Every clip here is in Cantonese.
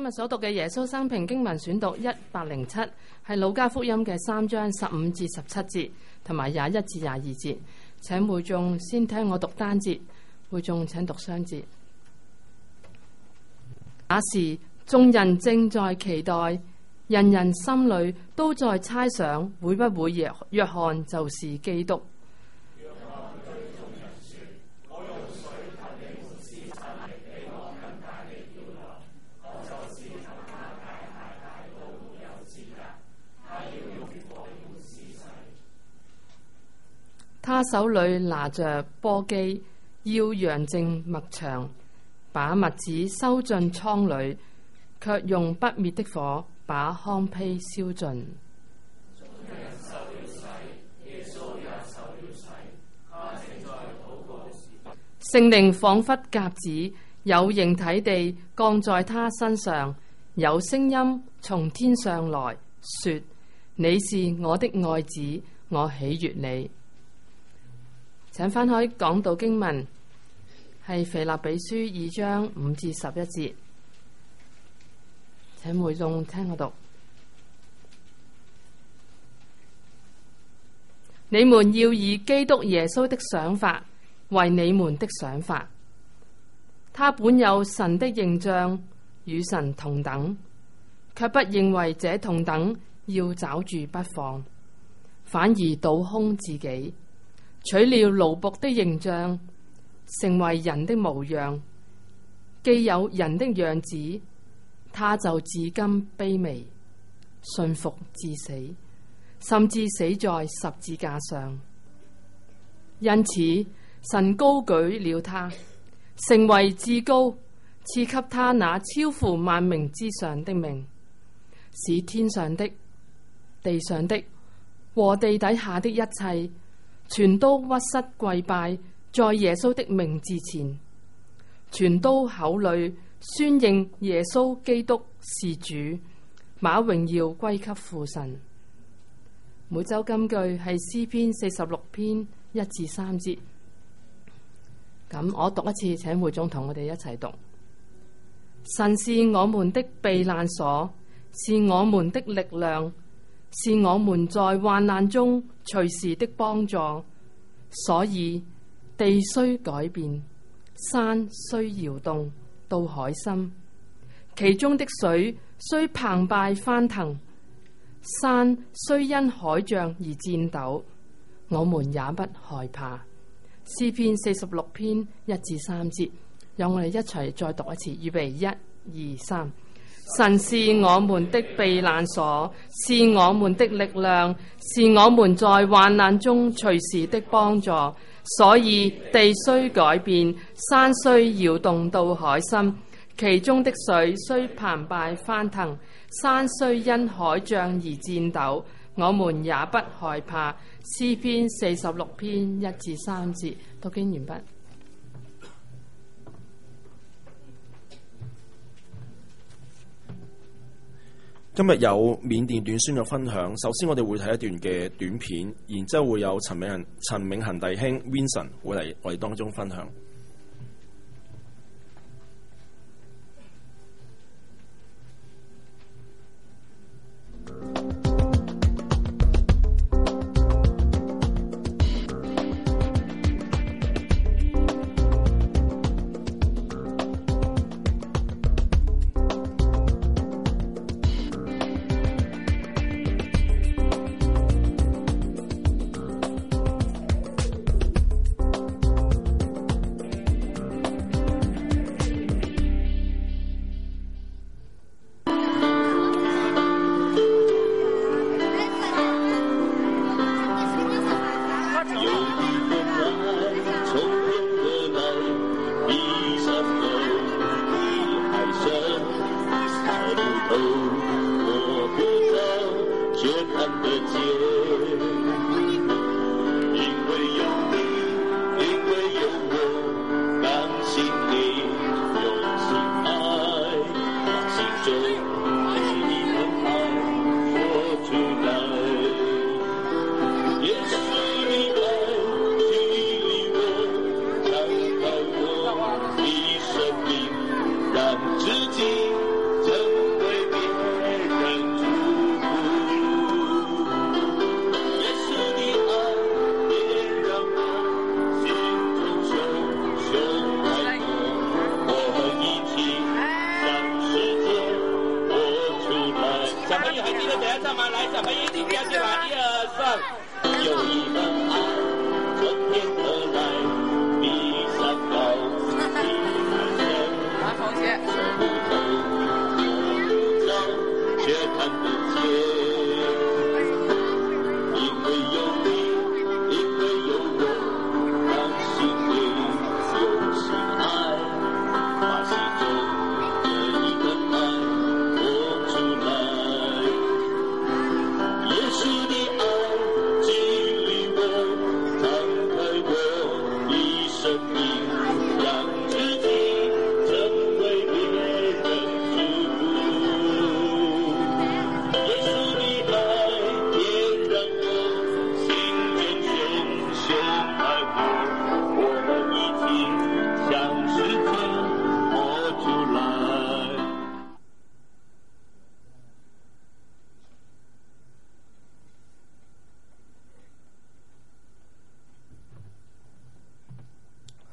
日所讀嘅耶穌生平經文選讀107，係路加福音嘅3章15至17節，同埋21至22節。請會眾先聽我讀單節，會眾請讀雙節。那時，眾人正在期待，人人心裏都在猜想，會不會約翰就是基督？他手裏拿着簸箕，要揚淨麥場，把麥子收進倉裏，卻用不滅的火把糠秕燒盡。聖靈仿佛鴿子，有形體地降在他身上，有聲音從天上來說：你是我的愛子，我喜悅你。請翻開講道經文，係腓立比書2章5至11節，請會眾聽我讀。你們要以基督耶穌的想法為你們的想法。他本有神的形象，與神同等，卻不認為這同等要抓住不放，反而倒空自己，取了奴僕的形象，成為人的模樣。既有人的樣子，他就至今卑微，順服至死，甚至死在十字架上。因此，神高舉了他，成為至高，賜給他那超乎萬名之上的名，使天上的、地上的和地底下的一切，全都屈膝跪拜在耶穌的名字前，全都口裏宣認耶穌基督是主，把榮耀歸給父神。每周金句係詩篇46篇1至3節。咁我讀一次，請會眾同我哋一齊讀。神是我們的避難所，是我們的力量，是我們在患難中隨時的幫助。所以地雖改變，山雖搖動到海心，其中的水雖澎湃翻騰，山雖因海漲而顫抖，我們也不害怕。詩篇46篇1至3節，讓我哋一齊再讀一次，預備1、2、3。神是我們的避難所，是我們的力量，是我們在患難中隨時的幫助。所以地雖改變，山雖搖動到海心，其中的水雖澎湃翻騰，山雖因海漲而顫抖，我們也不害怕。詩篇46篇1至3節，讀經完畢。 今日有緬甸短宣嘅分享，首先我哋會睇一段嘅短片，然之後會有陳銘恒弟兄 Vincent 會嚟我哋當中分享。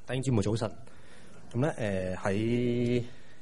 弟兄姊妹早晨。咁咧喺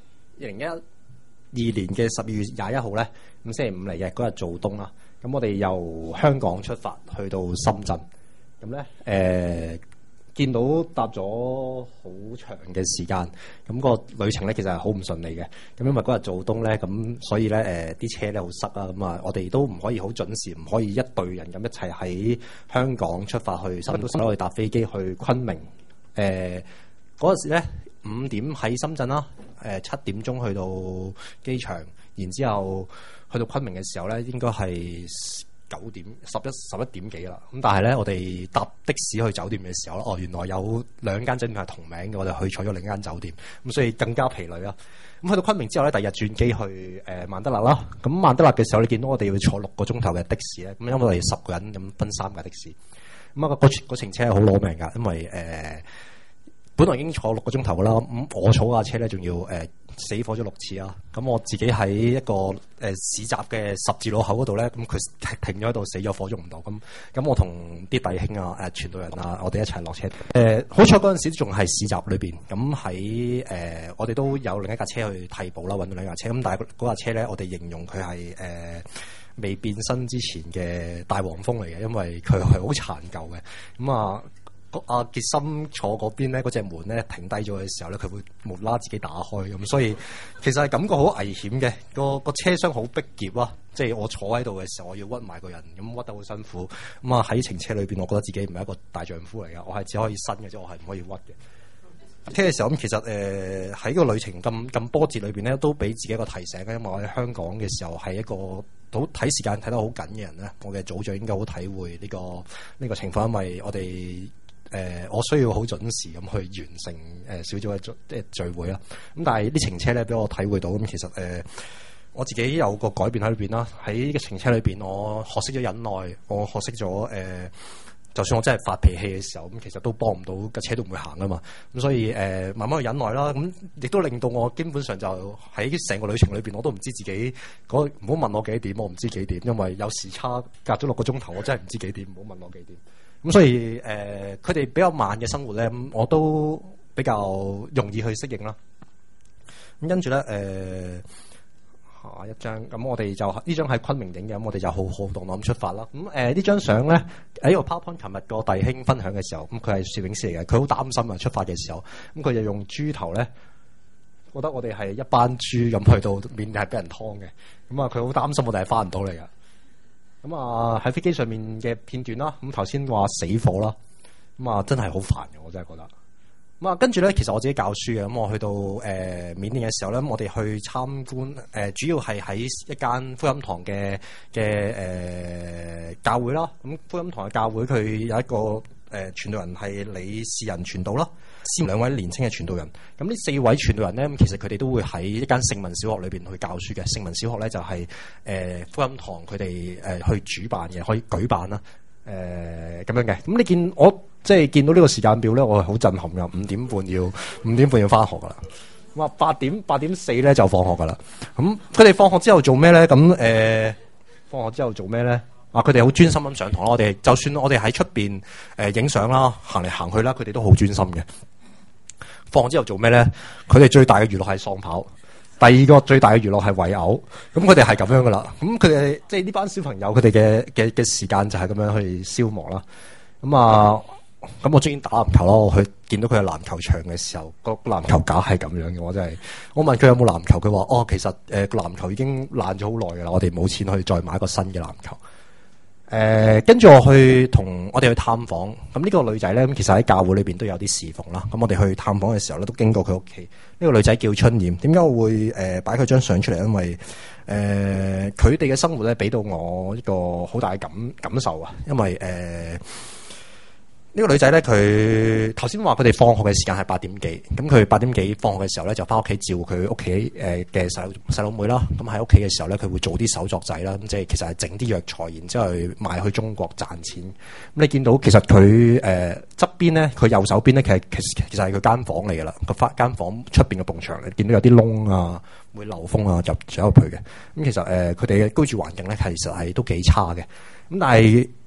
2012年嘅12月21號咧，咁星期五嚟嘅嗰日做冬啦。咁我哋由香港出發去到深圳。咁咧見到搭咗好長嘅時間，咁個旅程咧其實係好唔順利嘅。咁因為嗰日做冬咧，咁所以咧啲車咧好塞啊。咁啊，我哋都唔可以好準時，唔可以一隊人咁一齊喺香港出發去深圳，都可以搭飛機去昆明。嗰陣時咧5點喺深圳啦，7點鐘去到機場，然之後去到昆明嘅時候咧，應該係9點11點幾啦。咁但係咧，我哋搭的士去酒店嘅時候咧，原來有2間酒店係同名嘅，我哋去坐咗另一間酒店，咁所以更加疲累啦。咁去到昆明之後咧，第二日轉機去曼德勒啦。咁曼德勒嘅時候，你見到我哋要坐6個鐘頭嘅的士咧，咁因為我哋10個人咁分3架的士，咁啊個程車係好攞命㗎，因為本來已經坐6個鐘頭㗎啦，咁我坐架車咧仲要死火咗6次啊！咁我自己喺一個市集嘅十字路口嗰度咧，咁佢停咗喺度死咗火，喐唔到。咁我同啲弟兄啊、傳道人啊，我哋一齊落車。好彩嗰陣時仲係市集裏邊，咁喺我哋都有另一架車去替補啦，揾到兩架車。咁但係嗰架車咧，我哋形容佢係未變身之前嘅大黃蜂嚟嘅，因為佢係好殘舊嘅。咁啊〜阿傑森坐嗰邊咧，嗰隻門咧停低咗嘅時候咧，佢會無啦自己打開咁，所以其實係感覺好危險嘅。個車廂好逼夾啦，即係我坐喺度嘅時候，我要屈埋個人，咁屈得好辛苦。咁啊喺程車裏邊，我覺得自己唔係一個大丈夫嚟噶，我係只可以伸嘅啫，我係唔可以屈嘅。車嘅時候咁，其實喺個旅程咁波折裏邊咧，都俾自己一個提醒嘅，因為我喺香港嘅時候係一個好睇時間睇得好緊嘅人咧，我嘅組長應該好體會呢個情況，因為我哋。我需要好準時咁去完成小組嘅聚會啦。咁但係啲程車咧，俾我體會到咁，其實我自己有個改變喺裏邊啦。喺個程車裏邊，我學識咗忍耐，我學識咗就算我真係發脾氣嘅時候，咁其實都幫唔到架車都唔會行噶嘛。咁所以慢慢去忍耐啦。咁亦都令到我基本上就喺成個旅程裏邊，我都唔知自己唔好問我幾點，我唔知幾點，因為有時差隔咗6個鐘頭，我真係唔知幾點，唔好問我幾點。咁所以佢哋比較慢嘅生活咧，我都比較容易去適應啦。咁跟住咧下一張，咁我哋就呢張喺昆明影嘅，咁我哋就浩浩蕩蕩咁出發啦。咁呢張相咧喺個 PowerPoint 琴日個弟兄分享嘅時候，咁佢係攝影師嚟嘅，佢好擔心啊出發嘅時候，咁佢就用豬頭咧，覺得我哋係一班豬咁去到面係俾人劏嘅，咁啊佢好擔心我哋係翻唔到嚟噶。咁啊喺飛機上面嘅片段啦，咁頭先話死火啦，咁啊真係好煩嘅，我真係覺得。咁啊跟住咧，其實我自己教書嘅，咁我去到緬甸嘅時候咧，我哋去參觀主要係喺一間福音堂嘅教會啦。咁福音堂嘅教會佢有一個傳道人係李士仁傳道啦。2位年輕嘅傳道人，咁呢4位傳道人咧，咁其實佢哋都會喺一間聖文小學裏邊去教書嘅。聖文小學咧就係福音堂佢哋去主辦嘅，可以舉辦啦，咁樣嘅。咁你我即係見到呢個時間表咧，我係好震撼噶。5點半要翻學噶啦。咁啊8點4咧就放學噶啦。咁佢哋放學之後做咩咧？咁放學之後做咩咧？佢哋好專心咁上堂啦。我哋就算我哋喺出邊影相啦、行嚟行去啦，佢哋都好專心嘅。放學之後做咩咧？佢哋最大嘅娛樂係喪跑，第二個最大嘅娛樂係圍毆。咁佢哋係咁樣噶啦。咁佢哋即係呢班小朋友，佢哋嘅時間就係咁樣去消磨啦。咁我中意打籃球咯。我去見到佢嘅籃球場嘅時候，個籃球架係咁樣嘅。我問佢有冇籃球，佢話其實個籃球已經爛咗好耐噶啦，我哋冇錢去再買一個新嘅籃球。跟住我哋去探訪，咁呢個女仔咧，咁其實喺教會裏邊都有啲侍奉啦。咁我哋去探訪嘅時候咧，都經過佢屋企。呢個女仔叫春燕，點解我會擺佢張相出嚟？因為佢哋嘅生活咧，俾到我一個好大嘅感受啊。因為呢個女仔咧，佢頭先話佢哋放學嘅時間係8點幾，咁佢8點幾放學嘅時候咧，就翻屋企照佢屋企嘅細佬妹啦。咁喺屋企嘅時候咧，佢會做啲手作仔啦，咁即係其實係整啲藥材，然之後去賣去中國賺錢。咁你見到其實佢側邊咧，佢右手邊咧，其實係佢間房嚟噶啦。個間房出邊嘅埲牆，你見到有啲窿啊，會流風啊入去嘅。咁其實佢哋嘅居住環境咧，其實係都幾差嘅。咁但係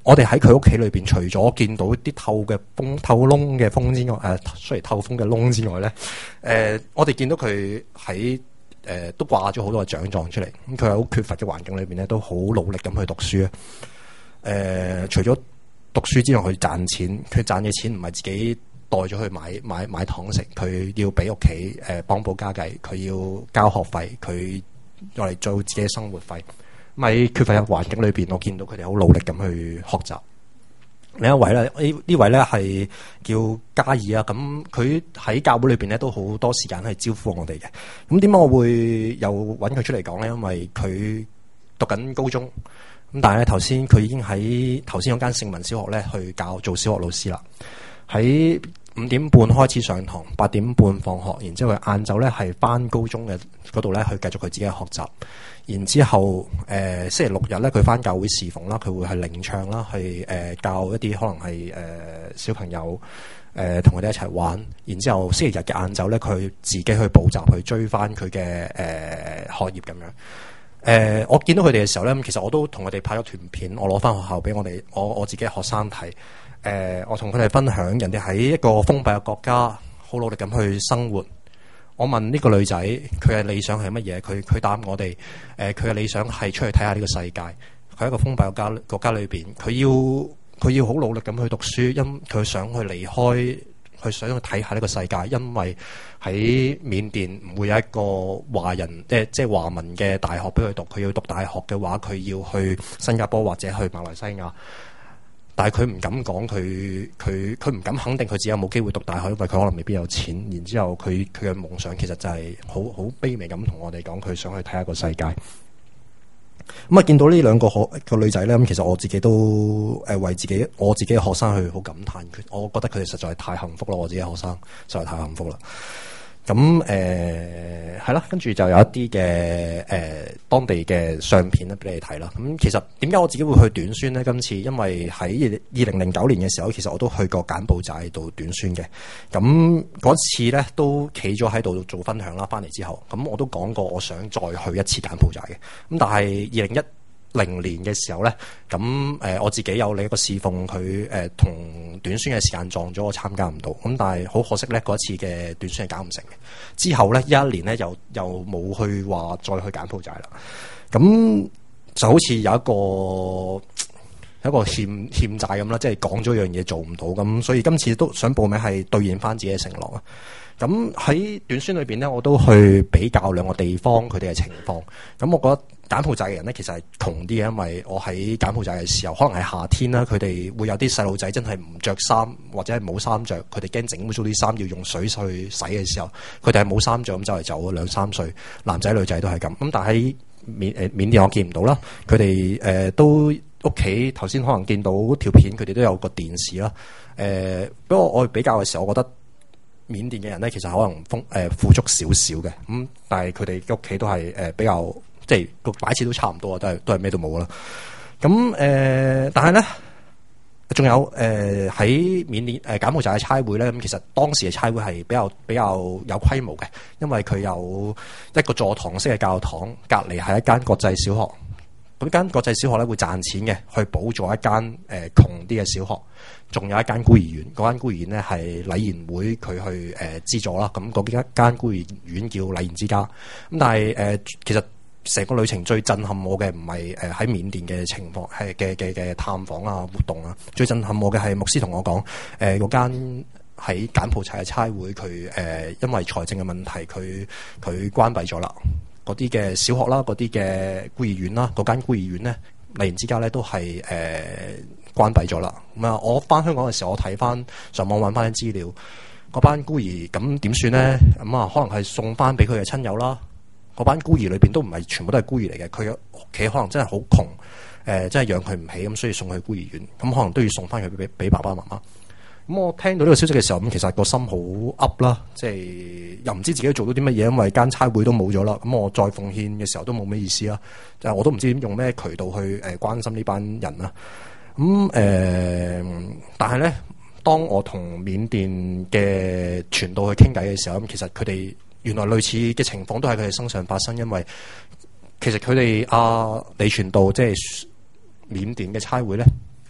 我哋喺佢屋企裏邊，除咗見到啲透窿嘅風之外，透風嘅窿之外咧，我哋見到佢喺都掛咗好多嘅獎狀出嚟。咁佢喺好缺乏嘅環境裏邊咧，都好努力咁去讀書啊。除咗讀書之外，佢賺錢，佢賺嘅錢唔係自己帶咗去買糖食，佢要俾屋企幫補家計，佢要交學費，佢用嚟做自己嘅生活費。喺缺乏嘅環境裏邊，我見到佢哋好努力咁去學習。另一位咧，呢位咧係叫加爾啊。咁佢喺教會裏邊咧都好多時間去招呼我哋嘅。咁點解我會又揾佢出嚟講咧？因為佢讀緊高中。咁但係咧，頭先佢已經喺頭先嗰間聖文小學咧去做小學老師啦。喺5點半開始上堂，8點半放學，然之後佢晏晝咧係返高中嘅嗰度咧去繼續佢自己嘅學習。然之後星期六日咧佢返教會侍奉啦，佢會係領唱啦，去教一啲可能係小朋友同佢哋一齊玩。然之後星期日嘅晏晝咧，佢自己去補習去追返佢嘅學業咁樣。我見到佢哋嘅時候咧，其實我都同佢哋拍咗段片，我攞返學校俾我自己嘅學生睇。我同佢哋分享，人哋喺一個封閉嘅國家，好努力咁去生活。我問呢個女仔，佢嘅理想係乜嘢？佢答我哋，佢嘅理想係出去睇下呢個世界。佢喺一個封閉嘅國家裏邊，佢要好努力咁去讀書，因佢想去離開，佢想去睇下呢個世界。因為喺緬甸唔會有一個華人，即係華文嘅大學俾佢讀。佢要讀大學嘅話，佢要去新加坡或者去馬來西亞。但係佢唔敢講，佢唔敢肯定佢自己有冇機會讀大學，因為佢可能未必有錢。然之後佢嘅夢想其實就係好卑微咁同我哋講，佢想去睇下個世界。咁啊，見到呢兩個女仔咧，咁其實我自己都為我自己嘅學生去好感嘆。我覺得佢哋實在係太幸福啦！我自己嘅學生實在太幸福啦。咁係啦，跟住就有一啲嘅當地嘅相片咧俾你睇啦。咁其實點解我自己會去短宣呢？今次因為喺2009年嘅時候，其實我都去過柬埔寨度短宣嘅。咁嗰次咧都企咗喺度做分享啦。翻嚟之後，咁我都講過我想再去一次柬埔寨嘅。咁但係2010年嘅時候咧，咁我自己有另一個侍奉，佢同短宣嘅時間撞咗，我參加唔到。咁但係好可惜咧，嗰一次嘅短宣係搞唔成嘅。之後咧11年咧又冇去話再去柬埔寨啦。咁就好似有一個欠債咁啦，即係講咗樣嘢做唔到咁，所以今次都想報名係兌現翻自己嘅承諾啊。咁喺短宣裏邊咧，我都去比較兩個地方佢哋嘅情況。咁我覺得柬埔寨嘅人咧，其實係窮啲嘅，因為我喺柬埔寨嘅時候，可能係夏天啦，佢哋會有啲細路仔真係唔着衫或者係冇衫着，佢哋驚整污糟啲衫要用水去洗嘅時候，佢哋係冇衫着咁走嚟走2-3歲，男仔女仔都係咁。咁但係喺緬甸我見唔到啦，佢哋都屋企頭先可能見到條片，佢哋都有個電視啦。不過我比較嘅時候，我覺得緬甸嘅人咧，其實可能富足少少嘅，咁但係佢哋屋企都係比較即係個擺設都差唔多，都係咩都冇啦。咁但係咧，仲有喺緬甸柬埔寨嘅差會咧，咁其實當時嘅差會係比較有規模嘅，因為佢有一個座堂式嘅教堂，隔離係一間國際小學。咁間國際小學咧會賺錢嘅，去補助一間窮啲嘅小學，仲有一間孤兒院。嗰間孤兒院咧係禮賢會佢去資助啦。咁嗰間孤兒院叫禮賢之家。咁但係其實成個旅程最震撼我嘅唔係喺緬甸嘅情況，係嘅探訪啊活動啊。最震撼我嘅係牧師同我講，嗰間喺柬埔寨嘅差會佢因為財政嘅問題，佢關閉咗啦。嗰啲嘅小學啦，嗰啲嘅孤兒院啦，嗰間孤兒院咧，禮賢之家咧都係關閉咗啦。咁啊，我翻香港嘅時候，我睇翻上網揾翻啲資料，嗰班孤兒咁點算咧？咁啊，可能係送翻俾佢嘅親友啦。嗰班孤兒裏邊都唔係全部都係孤兒嚟嘅，佢嘅屋企可能真係好窮，真係養佢唔起，咁所以送去孤兒院，咁可能都要送翻佢俾爸爸媽媽。咁我聽到呢個消息嘅時候，咁其實個心好噏啦，即係又唔知自己做到啲乜嘢，因為間差會都冇咗啦。咁我再奉獻嘅時候都冇咩意思啦，就係我都唔知點用咩渠道去關心呢班人啦。咁但係咧，當我同緬甸嘅傳道去傾偈嘅時候，咁其實佢哋原來類似嘅情況都喺佢哋身上發生，因為其實佢哋李傳道即係緬甸嘅差會咧。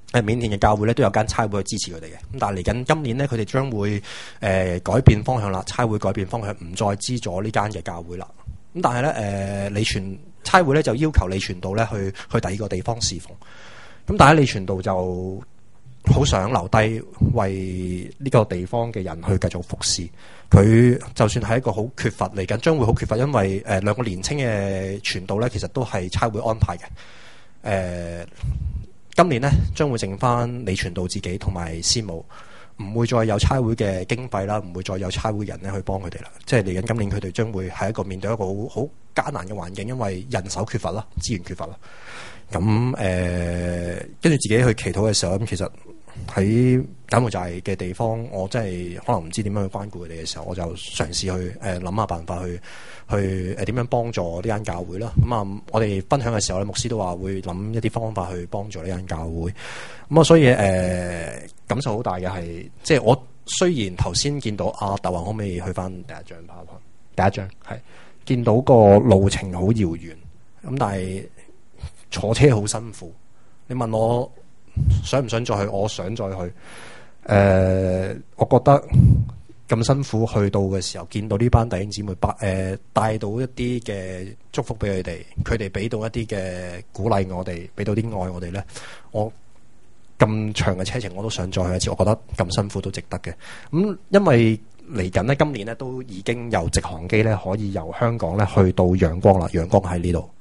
緬甸嘅教會咧都有間差會去支持佢哋嘅。咁但係嚟緊今年咧，佢哋將會改變方向啦，差會改變方向，唔再資助呢間嘅教會啦。咁但係咧李傳差會咧就要求李傳道咧去第二個地方侍奉。咁但係李傳道就好想留低為呢個地方嘅人去繼續服侍。佢就算係一個好缺乏嚟緊，將會好缺乏，因為兩個年青嘅傳道咧，其實都係差會安排嘅。今年呢，將會剩翻李傳道自己同埋師母，唔會再有差會嘅經費啦，唔會再有差會人咧去幫佢哋啦。即係嚟緊今年佢哋將會係一個面對一個好艱難嘅環境，因為人手缺乏啦，資源缺乏啦。咁跟住自己去祈禱嘅時候，咁其實喺柬埔寨嘅地方，我真係可能唔知點樣去關顧佢哋嘅時候，我就嘗試去諗下辦法去點樣幫助呢間教會啦。咁啊，我哋分享嘅時候咧，牧師都話會諗一啲方法去幫助呢間教會。咁啊，所以感受好大嘅係，即係我雖然頭先見到阿大宏可唔可以去翻第一張 PowerPoint？第一張係見到個路程好遙遠，咁但係坐車好辛苦。你問我想唔想再去？我想再去。我覺得咁辛苦去到嘅時候，見到呢班弟兄姊妹帶到一啲嘅祝福俾佢哋，佢哋俾到一啲嘅鼓勵我哋，俾到啲愛我哋咧。我咁長嘅車程，我都想再去一次。我覺得咁辛苦都值得嘅。咁因為嚟緊咧，今年咧都已經有直航機咧，可以由香港咧去到陽光啦。陽光喺呢度。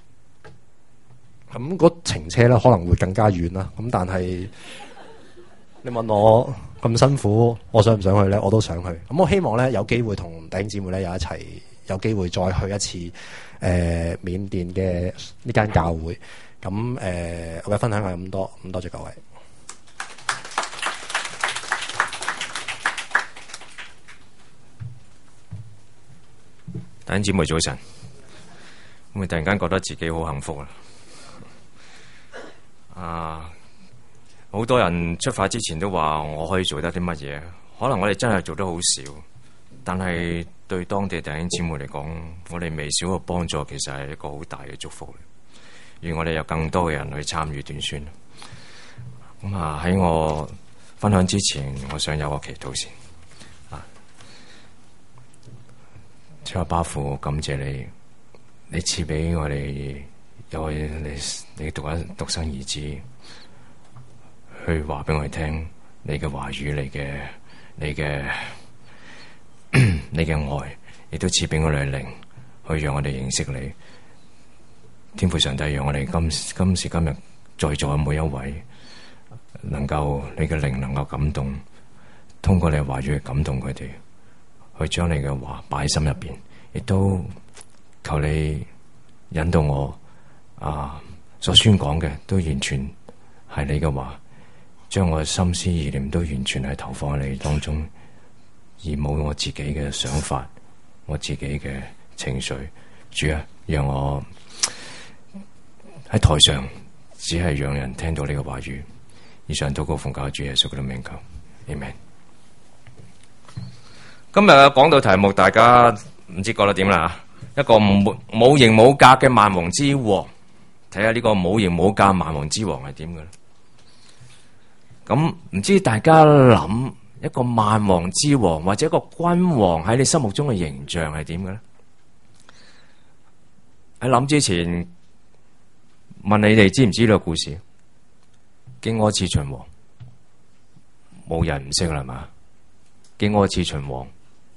咁嗰程車咧可能會更加遠啦。咁但係你問我咁辛苦，我想唔想去咧？我都想去。咁我希望咧有機會同弟兄姊妹咧有一齊，有機會再去一次緬甸嘅呢間教會。咁我嘅分享係咁多，咁多謝各位。 弟兄姊妹早晨，咁突然間覺得自己好幸福啦！好多人出發之前都話我可以做得啲乜嘢，可能我哋真係做得好少，但係對當地弟兄姊妹嚟講，我哋微小嘅幫助其實係一個好大嘅祝福。願我哋有更多嘅人去參與短宣。咁喺我分享之前，我想有個祈禱先。主啊，巴父，感謝你，你賜俾我哋有你獨生兒子，去話俾我哋聽你嘅話語，你嘅愛，亦都賜俾我哋靈，去讓我哋認識你。天父上帝，讓我哋今時今日在座嘅每一位，能夠你嘅靈能夠感動，通過你嘅話語去感動佢哋，去將你嘅話擺喺心入邊，亦都求你引導我所宣講嘅都完全係你嘅話，將我嘅心思意念都完全係投放喺你當中，而冇我自己嘅想法，我自己嘅情緒。主啊，讓我喺台上只係讓人聽到呢個話語。以上禱告奉靠主耶穌嘅名求 Amen。 今日嘅講道題目大家唔知覺得點啦？一個冇形冇格嘅萬王之王，睇下呢個冇形冇格萬王之王係點嘅咧？咁唔知大家諗一個萬王之王或者一個君王喺你心目中嘅形象係點嘅咧？喺諗之前，問你哋知唔知呢個故事？荊軻刺秦王，冇人唔識啦嘛？荊軻刺秦王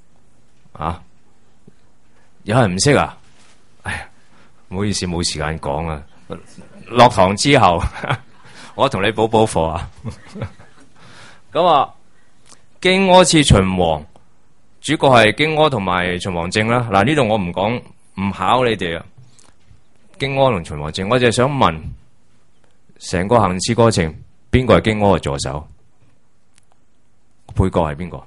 有人唔識啊？哎呀，唔好意思，冇時間講啊！落堂之後，我同你補課啊！咁荊軻刺秦王，主角係荊軻同埋秦王政啦。嗱，呢度我唔講，唔考你哋啊。荊軻同秦王政，我就係想問，成個行刺過程，邊個係荊軻嘅助手？配角係邊個？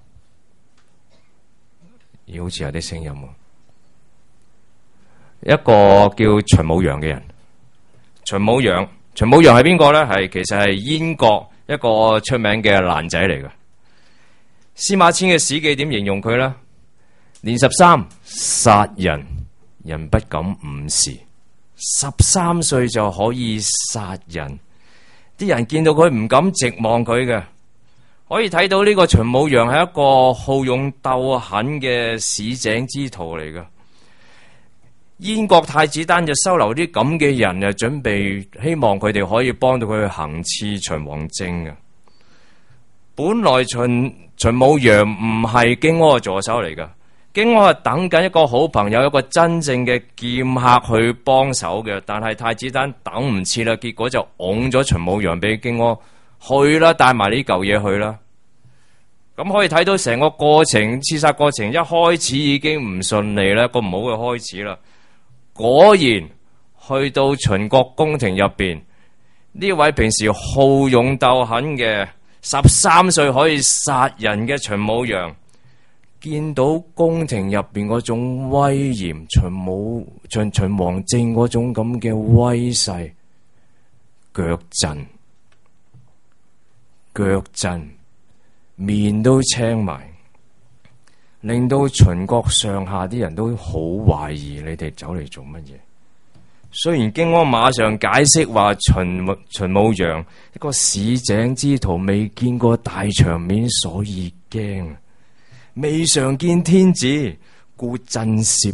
好似有啲聲音喎。一個叫秦舞陽嘅人。秦舞陽係邊個咧？其實係燕國一個出名嘅爛仔嚟嘅。司馬遷嘅史記點形容佢咧？年13，殺人，人不敢5時。13歲就可以殺人， 啲人見到佢唔敢直望佢嘅。可以睇到呢個秦舞陽係一個好勇鬥狠嘅市井之徒嚟嘅。燕國太子丹就收留啲咁嘅人，就準備希望佢哋可以幫到佢去行刺秦王政嘅。本來秦舞陽唔係荊軻嘅助手嚟噶，荊軻係等緊一個好朋友，一個真正嘅劍客去幫手嘅。但係太子丹等唔切啦，結果就拱咗秦舞陽俾荊軻。去啦，帶埋呢嚿嘢去啦。咁可以睇到成個過程，刺殺過程一開始已經唔順利啦，個唔好嘅開始啦。果然去到秦國宮廷入邊，呢位平時好勇鬥狠嘅13歲可以殺人嘅秦舞陽，見到宮廷入邊嗰種威嚴，秦王政嗰種咁嘅威勢，腳震，面都青埋，令到秦國上下啲人都好懷疑你哋走嚟做乜嘢。雖然荊軻馬上解釋話秦舞陽一個市井之徒，未見過大場面，所以驚，未嘗見天子，故震懾。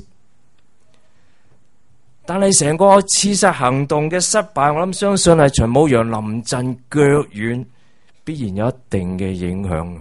但係成個刺殺行動嘅失敗，我諗相信係秦舞陽臨陣腳軟，必然有一定嘅影響。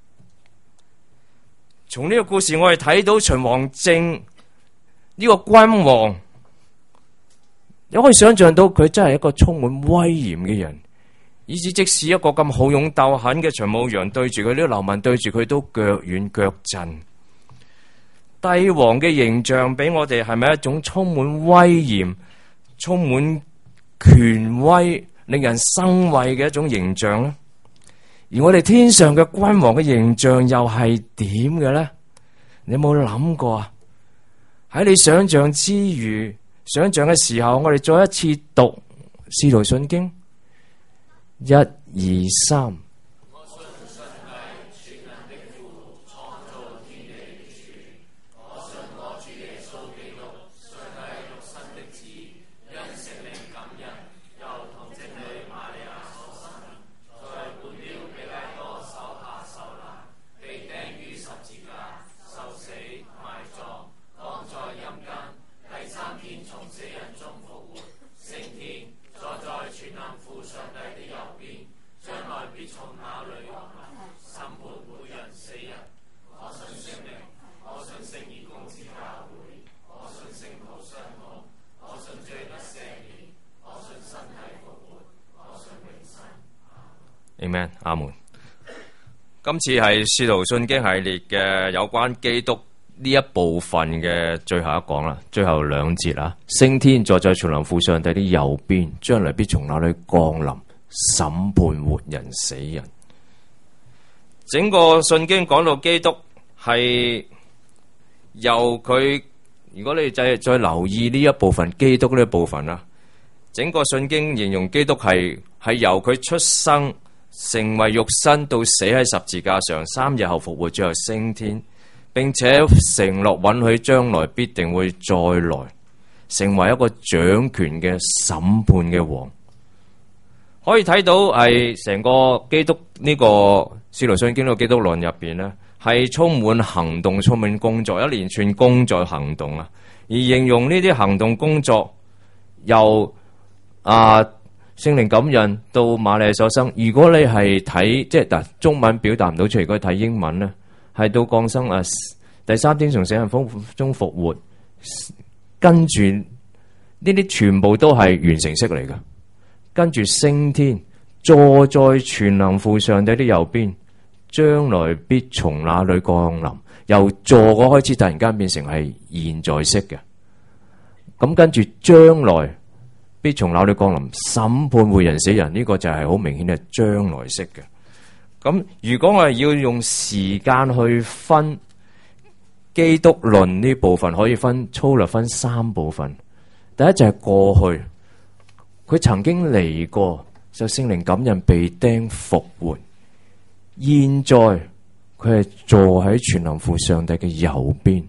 從呢個故事，我哋睇到秦王政呢個君王，你可以想象到佢真係一個充滿威嚴嘅人，以至即使一個咁好勇鬥狠嘅秦舞陽對住佢，呢個流民對住佢都腳軟腳震。帝王嘅形象俾我哋係咪一種充滿威嚴、充滿權威、令人生畏嘅一種形象呢？而我哋天上嘅君王嘅形象又係點嘅呢？你有冇諗過啊？喺你想象之餘，想象嘅時候，我哋再一次讀《使徒信經》1、2、3。Amen， 阿門。今次係《使徒信經》系列嘅有關基督呢一部分嘅最後一講啦，最後2節啊。升天坐在全能父上帝的右邊，將來必從那裏降臨，審判活人死人。整個信經講到基督係由佢，如果你再留意呢一部分基督呢一部分啦，整個信經形容基督係由佢出生，成為肉身到死喺十字架上，3日後復活，最後升天，並且承諾允許將來必定會再來，成為一個掌權嘅審判嘅王。可以睇到係成個基督呢個《使徒信經》呢個基督論入邊呢，係充滿行動、充滿工作，一連串工作行動啊。而形容呢啲行動工作由聖靈感孕到瑪利亞所生。如果你係睇即係中文表達唔到出嚟，如果睇英文呢，係到降生第3天從死人中復活，跟住呢啲全部都係完成式嚟㗎。跟住升天，坐在全能父上帝的右邊，將來必從那裏降臨。由坐嗰開始，突然間變成係現在式嘅。咁跟住將來必從那裏降臨，審判活人死人，呢個就係好明顯係將來式嘅。咁如果我哋要用時間去分基督論呢部分，可以粗略分3部分。第一就係過去，佢曾經嚟過，就聖靈感孕被釘復活。現在佢係坐喺全能父上帝嘅右邊，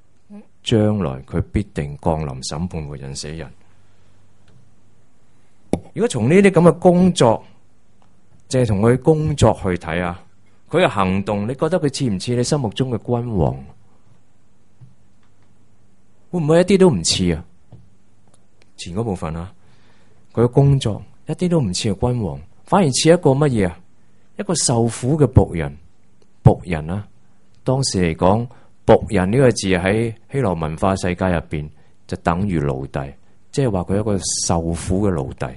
將來佢必定降臨審判活人死人。 如果從呢啲咁嘅工作，淨係同佢工作去睇啊，佢嘅行動，你覺得佢似唔似你心目中嘅君王？會唔會一啲都唔似啊？前嗰部分啊，佢嘅工作一啲都唔似係君王，反而似一個乜嘢啊？一個受苦嘅僕人。僕人啊，當時嚟講，僕人呢個字喺希羅文化世界入邊就等於奴隸，即係話佢一個受苦嘅奴隸。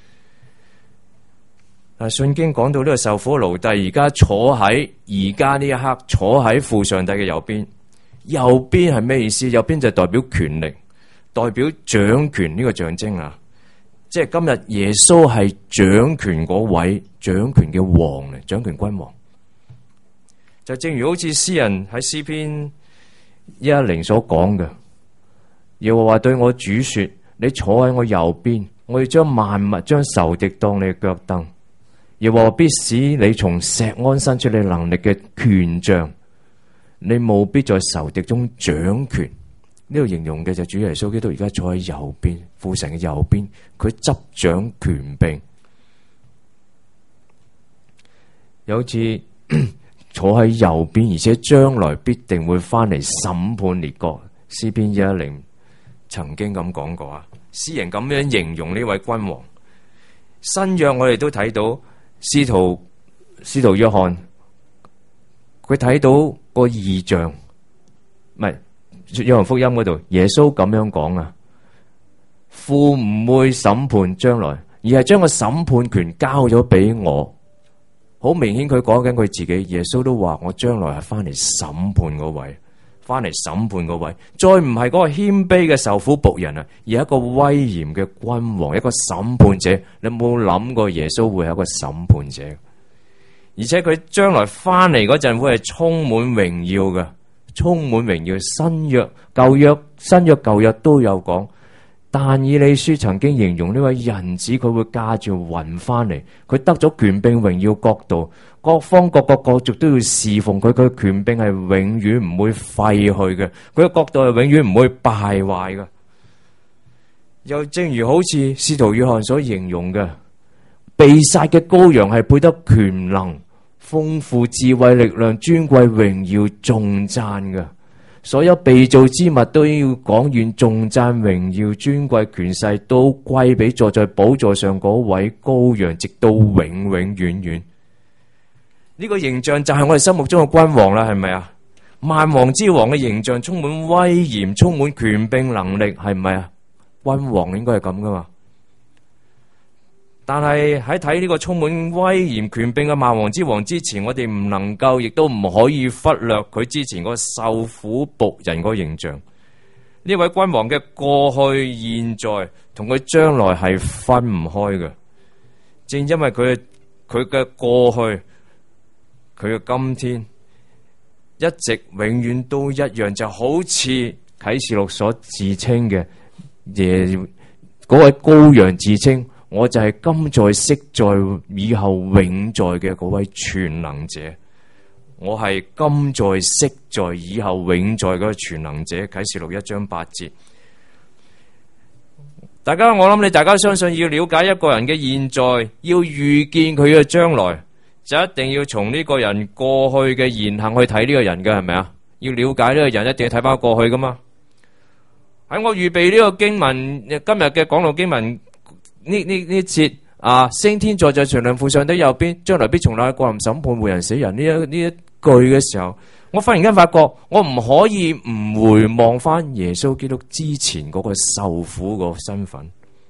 但係聖經講到呢個受苦嘅奴隸，而家坐喺而家呢一刻坐喺父上帝嘅右邊。右邊係咩意思？右邊就代表權力，代表掌權呢個象徵啊！即係今日耶穌係掌權嗰位，掌權嘅王嚟，掌權君王。就正如好似詩人喺詩篇110所講嘅，耶和華對我主說：你坐喺我右邊，我要將萬物將仇敵當你嘅腳凳。耶和華必使你從錫安伸出你能力嘅權杖，你務必在仇敵中掌權。呢度形容嘅就主耶穌基督而家坐喺右邊，父神嘅右邊，佢執掌權柄，有似坐喺右邊，而且將來必定會翻嚟審判列國。詩篇110曾經咁講過啊，詩人咁樣形容呢位君王。新約我哋都睇到使徒約翰，佢睇到個異象，唔係約翰福音嗰度，耶穌咁樣講啊，父唔會審判將來，而係將個審判權交咗俾我。好明顯佢講緊佢自己，耶穌都話我將來係翻嚟審判嗰位，翻嚟審判嗰位，再唔係嗰個謙卑嘅受苦僕人啊，而係一個威嚴嘅君王，一個審判者。你有冇諗過耶穌會係一個審判者？而且佢將來翻嚟嗰陣會係充滿榮耀嘅，充滿榮耀。新約舊約，新約舊約都有講。但以理書曾經形容呢位人子，佢會駕住雲翻嚟，佢得咗權柄、榮耀、國度，各方各國各族都要侍奉佢。佢嘅權柄係永遠唔會廢去嘅，佢嘅國度係永遠唔會敗壞嘅。又正如好似使徒約翰所形容嘅，被殺嘅羔羊係配得權能、豐富、智慧、力量、尊貴、榮耀、頌讚嘅。所有被造之物都要講願頌讚、榮耀、尊貴、權勢都歸俾坐在寶座上嗰位羔羊，直到永永遠遠。呢個形象就係我哋心目中嘅君王啦，係咪啊？萬王之王嘅形象，充滿威嚴，充滿權柄能力，係咪啊？君王應該係咁噶嘛？但係喺睇呢個充滿威嚴權柄嘅萬王之王之前，我哋唔能夠，亦都唔可以忽略佢之前個受苦僕人個形象。呢位君王嘅過去、現在同佢將來係分唔開嘅。正因為佢嘅過去，佢嘅今天一直永遠都一樣，就好似啟示錄所自稱嘅嗰位羔羊自稱。我就係今在、昔在、以後永在嘅嗰位全能者。我係今在、昔在、以後永在嗰個全能者。啟示錄1章8節。大家，我諗你大家相信，要了解一個人嘅現在，要預見佢嘅將來，就一定要從呢個人過去嘅言行去睇呢個人嘅，係咪啊？要了解呢個人，一定要睇翻過去噶嘛。喺我預備呢個經文，今日嘅講道經文。呢節啊，升天坐在全能父上帝右邊，將來必從那降臨審判活人死人呢一句嘅時候，我忽然間發覺，我唔可以唔回望翻耶穌基督之前嗰個受苦個身份。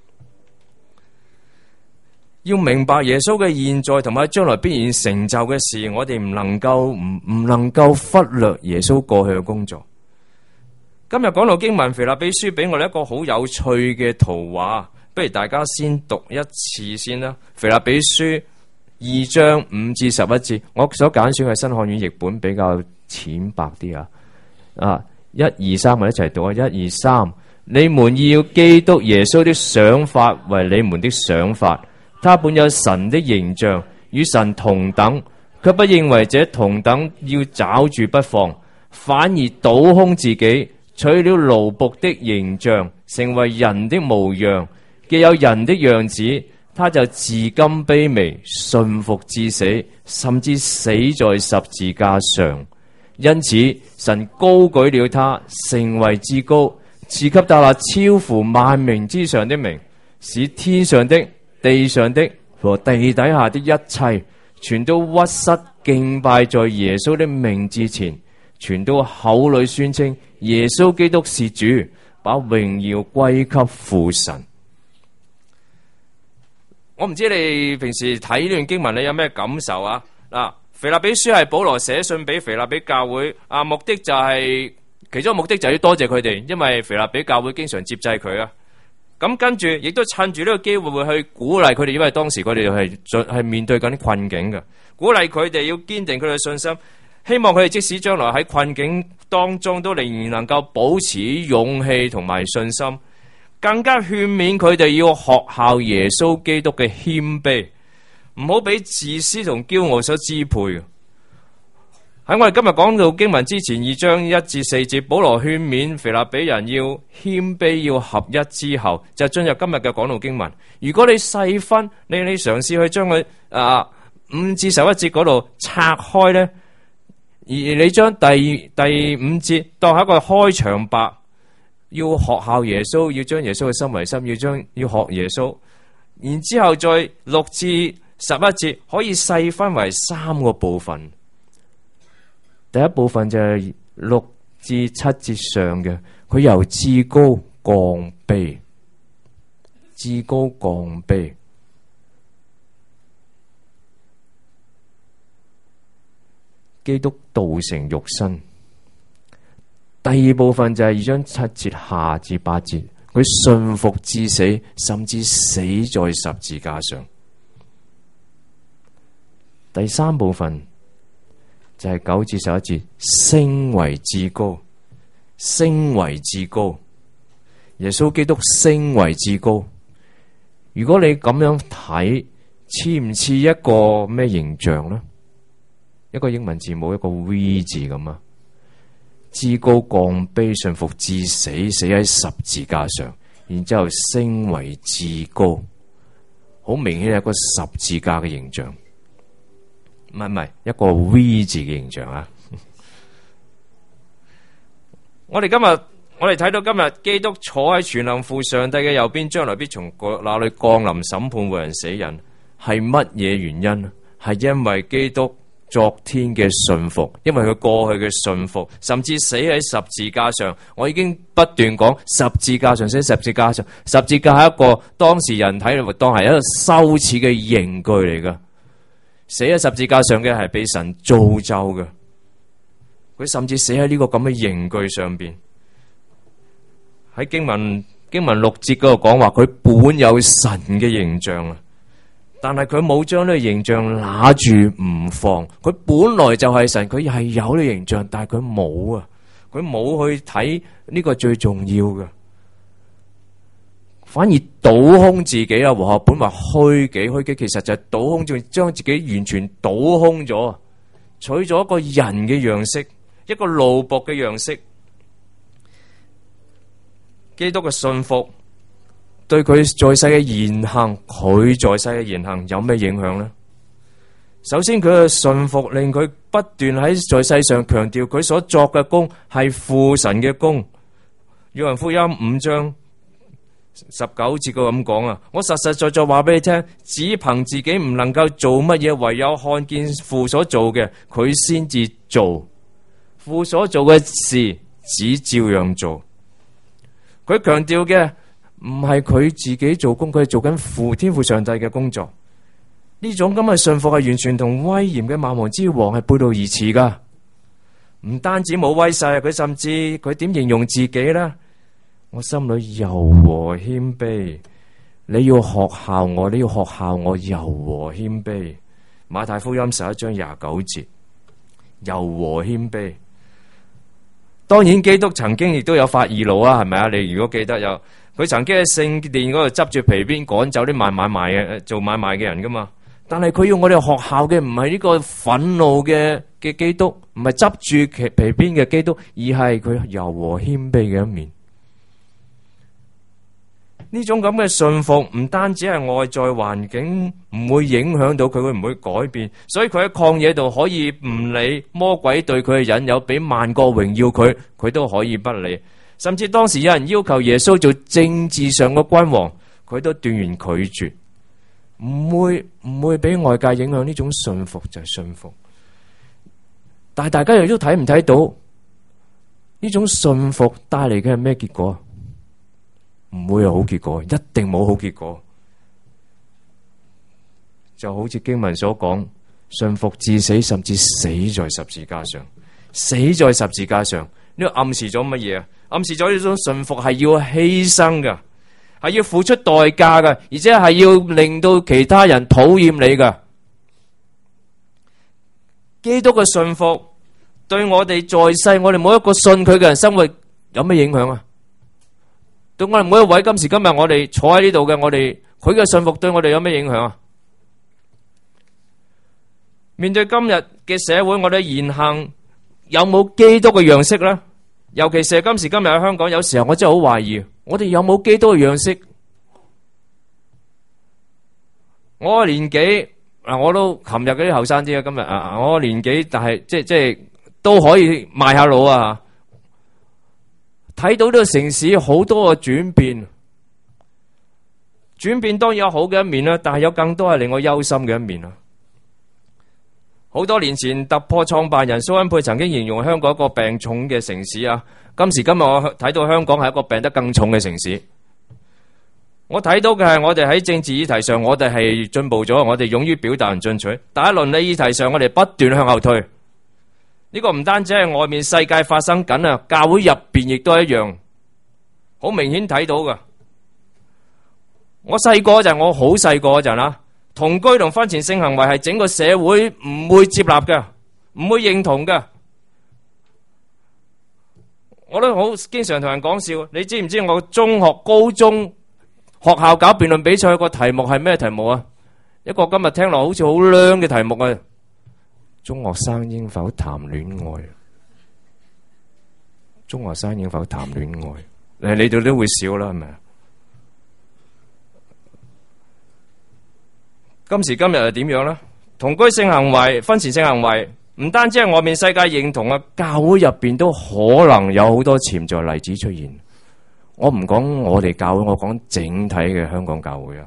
要明白耶穌嘅現在同埋將來必然成就嘅事，我哋唔能夠忽略耶穌過去嘅工作。今日講到經文，腓立比書俾我哋一個好有趣嘅圖畫。不如大家先讀一次先啦，《腓立比書》2章5至11節，我所揀選嘅新漢語譯本比較淺白啲啊。1、2、3，我一齊讀啊！1、2、3，你們要基督耶穌的想法為你們的想法，他本有神的形象，與神同等，卻不認為這同等要抓住不放，反而倒空自己，取了奴僕的形象，成為人的模樣。既有人的樣子， 他就自甘卑微，順服至死，甚至死在十字架上。因此，神高舉了他，成為至高，賜給他那超乎萬名之上的名，使天上的、地上的和地底下的一切，全都屈膝敬拜在耶穌的名字前，全都口裏宣稱耶穌基督是主，把榮耀歸給父神。我唔知你平時睇呢段經文你有咩感受啊？嗱，腓立比書係保羅寫信俾腓立比教會，目的就係其中目的就係要多謝佢哋，因為腓立比教會經常接濟佢啊。咁跟住亦都趁住呢個機會會去鼓勵佢哋，因為當時佢哋係面對緊困境嘅，鼓勵佢哋要堅定佢哋嘅信心，希望佢哋即使將來喺困境當中都仍然能夠保持勇氣同埋信心，更加勸勉佢哋要學效耶穌基督嘅謙卑，唔好俾自私同驕傲所支配。喺我哋今日講到經文之前2章1至4節，保羅勸勉腓立比人要謙卑要合一之後，就進入今日嘅講道經文。如果你細分，你嘗試去將佢5至11節嗰度拆開呢，而你將第5節當係一個開場白，要學效耶穌，要將耶穌嘅心為心，要學耶穌，然之後再6至11節可以細分為3個部分。第一部分就係6至7節上嘅，佢由至高降卑，至高降卑。基督道成肉身。第二部分就係2章7節下至8節，佢順服至死，甚至死在十字架上。第三部分就係9至11節，升為至高，升為至高。耶穌基督升為至高。如果你咁樣睇，似唔似一個咩形象呢？一個英文字母，一個 V 字咁啊！至高降卑，順服至死，死喺十字架上，然之後升為至高，好明顯係一個十字架嘅形象，唔係一個 V 字嘅形象啊！我哋睇到今日基督坐喺全能父上帝嘅右邊，將來必從那裏降臨審判活人死人，係乜嘢原因？係因為基督昨天嘅信服，因為佢過去嘅信服，甚至死喺十字架上。我已經不斷講十字架上，死喺十字架上。十字架係一個當時人睇嚟當係一個羞恥嘅刑具嚟噶。死喺十字架上嘅係被神造就嘅，佢甚至死喺呢個咁嘅刑具上邊。喺經文6節嗰度講話，佢本有神嘅形象啊，但係佢冇將呢個形象拿住唔放。佢本來就係神，佢係有呢個形象，但係佢冇啊，佢冇去睇呢個最重要嘅，反而倒空自己啊！和合本話虛己，虛己其實就係倒空，仲將自己完全倒空咗，取咗一個人嘅樣式，一個奴僕嘅樣式。基督嘅信服對佢在世嘅言行，佢在世嘅言行有咩影響呢？首先，佢嘅信服令佢不斷喺在世上強調佢所作嘅工係父神嘅工。約翰福音5章19節佢咁講啊，我實實在在話俾你聽，只憑自己唔能夠做乜嘢，唯有看見父所做嘅，佢先至做。父所做嘅事，只照樣做。佢強調嘅唔係佢自己做工，佢係做緊天父上帝嘅工作。呢種咁嘅信服係完全同威嚴嘅萬王之王係背道而馳噶。唔單止冇威勢，佢甚至佢點形容自己呢？我心裏柔和謙卑，你要學效我，你要學效我柔和謙卑。馬太福音11章29節，柔和謙卑。當然，基督曾經亦都有發義怒啊，係咪啊？你如果記得有，佢曾經喺聖殿嗰度執住皮鞭趕走啲做買賣嘅人噶嘛。但係佢要我哋學效嘅唔係呢個憤怒嘅基督，唔係執住皮鞭嘅基督，而係佢柔和謙卑嘅一面。 呢種咁嘅信服唔單止係外在環境唔會影響到佢，會唔會改變？所以佢喺曠野度可以唔理魔鬼對佢嘅引誘，俾萬國榮耀佢，佢都可以不理。甚至當時有人要求耶穌做政治上嘅君王，佢都斷然拒絕，唔會俾外界影響。呢種信服就係信服。但係大家亦都睇唔睇到呢種信服帶嚟嘅係咩結果？唔會有好結果，一定冇好結果。就好似經文所講，信服至死，甚至死在十字架上。死在十字架上，呢個暗示咗乜嘢啊？暗示咗呢種信服係要犧牲㗎，係要付出代價㗎，而且係要令到其他人討厭你㗎。基督嘅信服對我哋在世，我哋每一個信佢嘅人生活有咩影響啊？對我哋每一位今時今日我哋坐喺呢度嘅，我哋佢嘅信服對我哋有咩影響啊？面對今日嘅社會，我哋言行有冇基督嘅樣式呢？尤其是今時今日喺香港，有時候我真係好懷疑，我哋有冇基督嘅樣式？我嘅年紀我都琴日嗰啲後生啲啊，今日我嘅年紀，但係即係都可以賣下腦啊！睇到呢個城市好多嘅轉變，轉變當然有好嘅一面啦，但係有更多係令我憂心嘅一面啦。好多年前突破創辦人蘇恩佩曾經形容香港一個病重嘅城市啊，今時今日我睇到香港係一個病得更重嘅城市。我睇到嘅係我哋喺政治議題上，我哋係進步咗，我哋勇於表達同進取，但喺倫理議題上，我哋不斷向後退。呢個唔單止係外面世界發生緊啊，教會入邊亦都一樣，好明顯睇到噶。我細個嗰陣，我好細個嗰陣啦，同居同婚前性行為係整個社會唔會接納嘅，唔會認同嘅。我都好經常同人講笑，你知唔知我中學、高中學校搞辯論比賽個題目係咩題目啊？一個今日聽落好似好靚嘅題目啊！中學生應否談戀愛？中學生應否談戀愛？你哋都會笑啦，係咪？今時今日係點樣呢？同居性行為、婚前性行為，唔單止係外面世界認同啊，教會入邊都可能有好多潛在例子出現。我唔講我哋教會，我講整體嘅香港教會啊。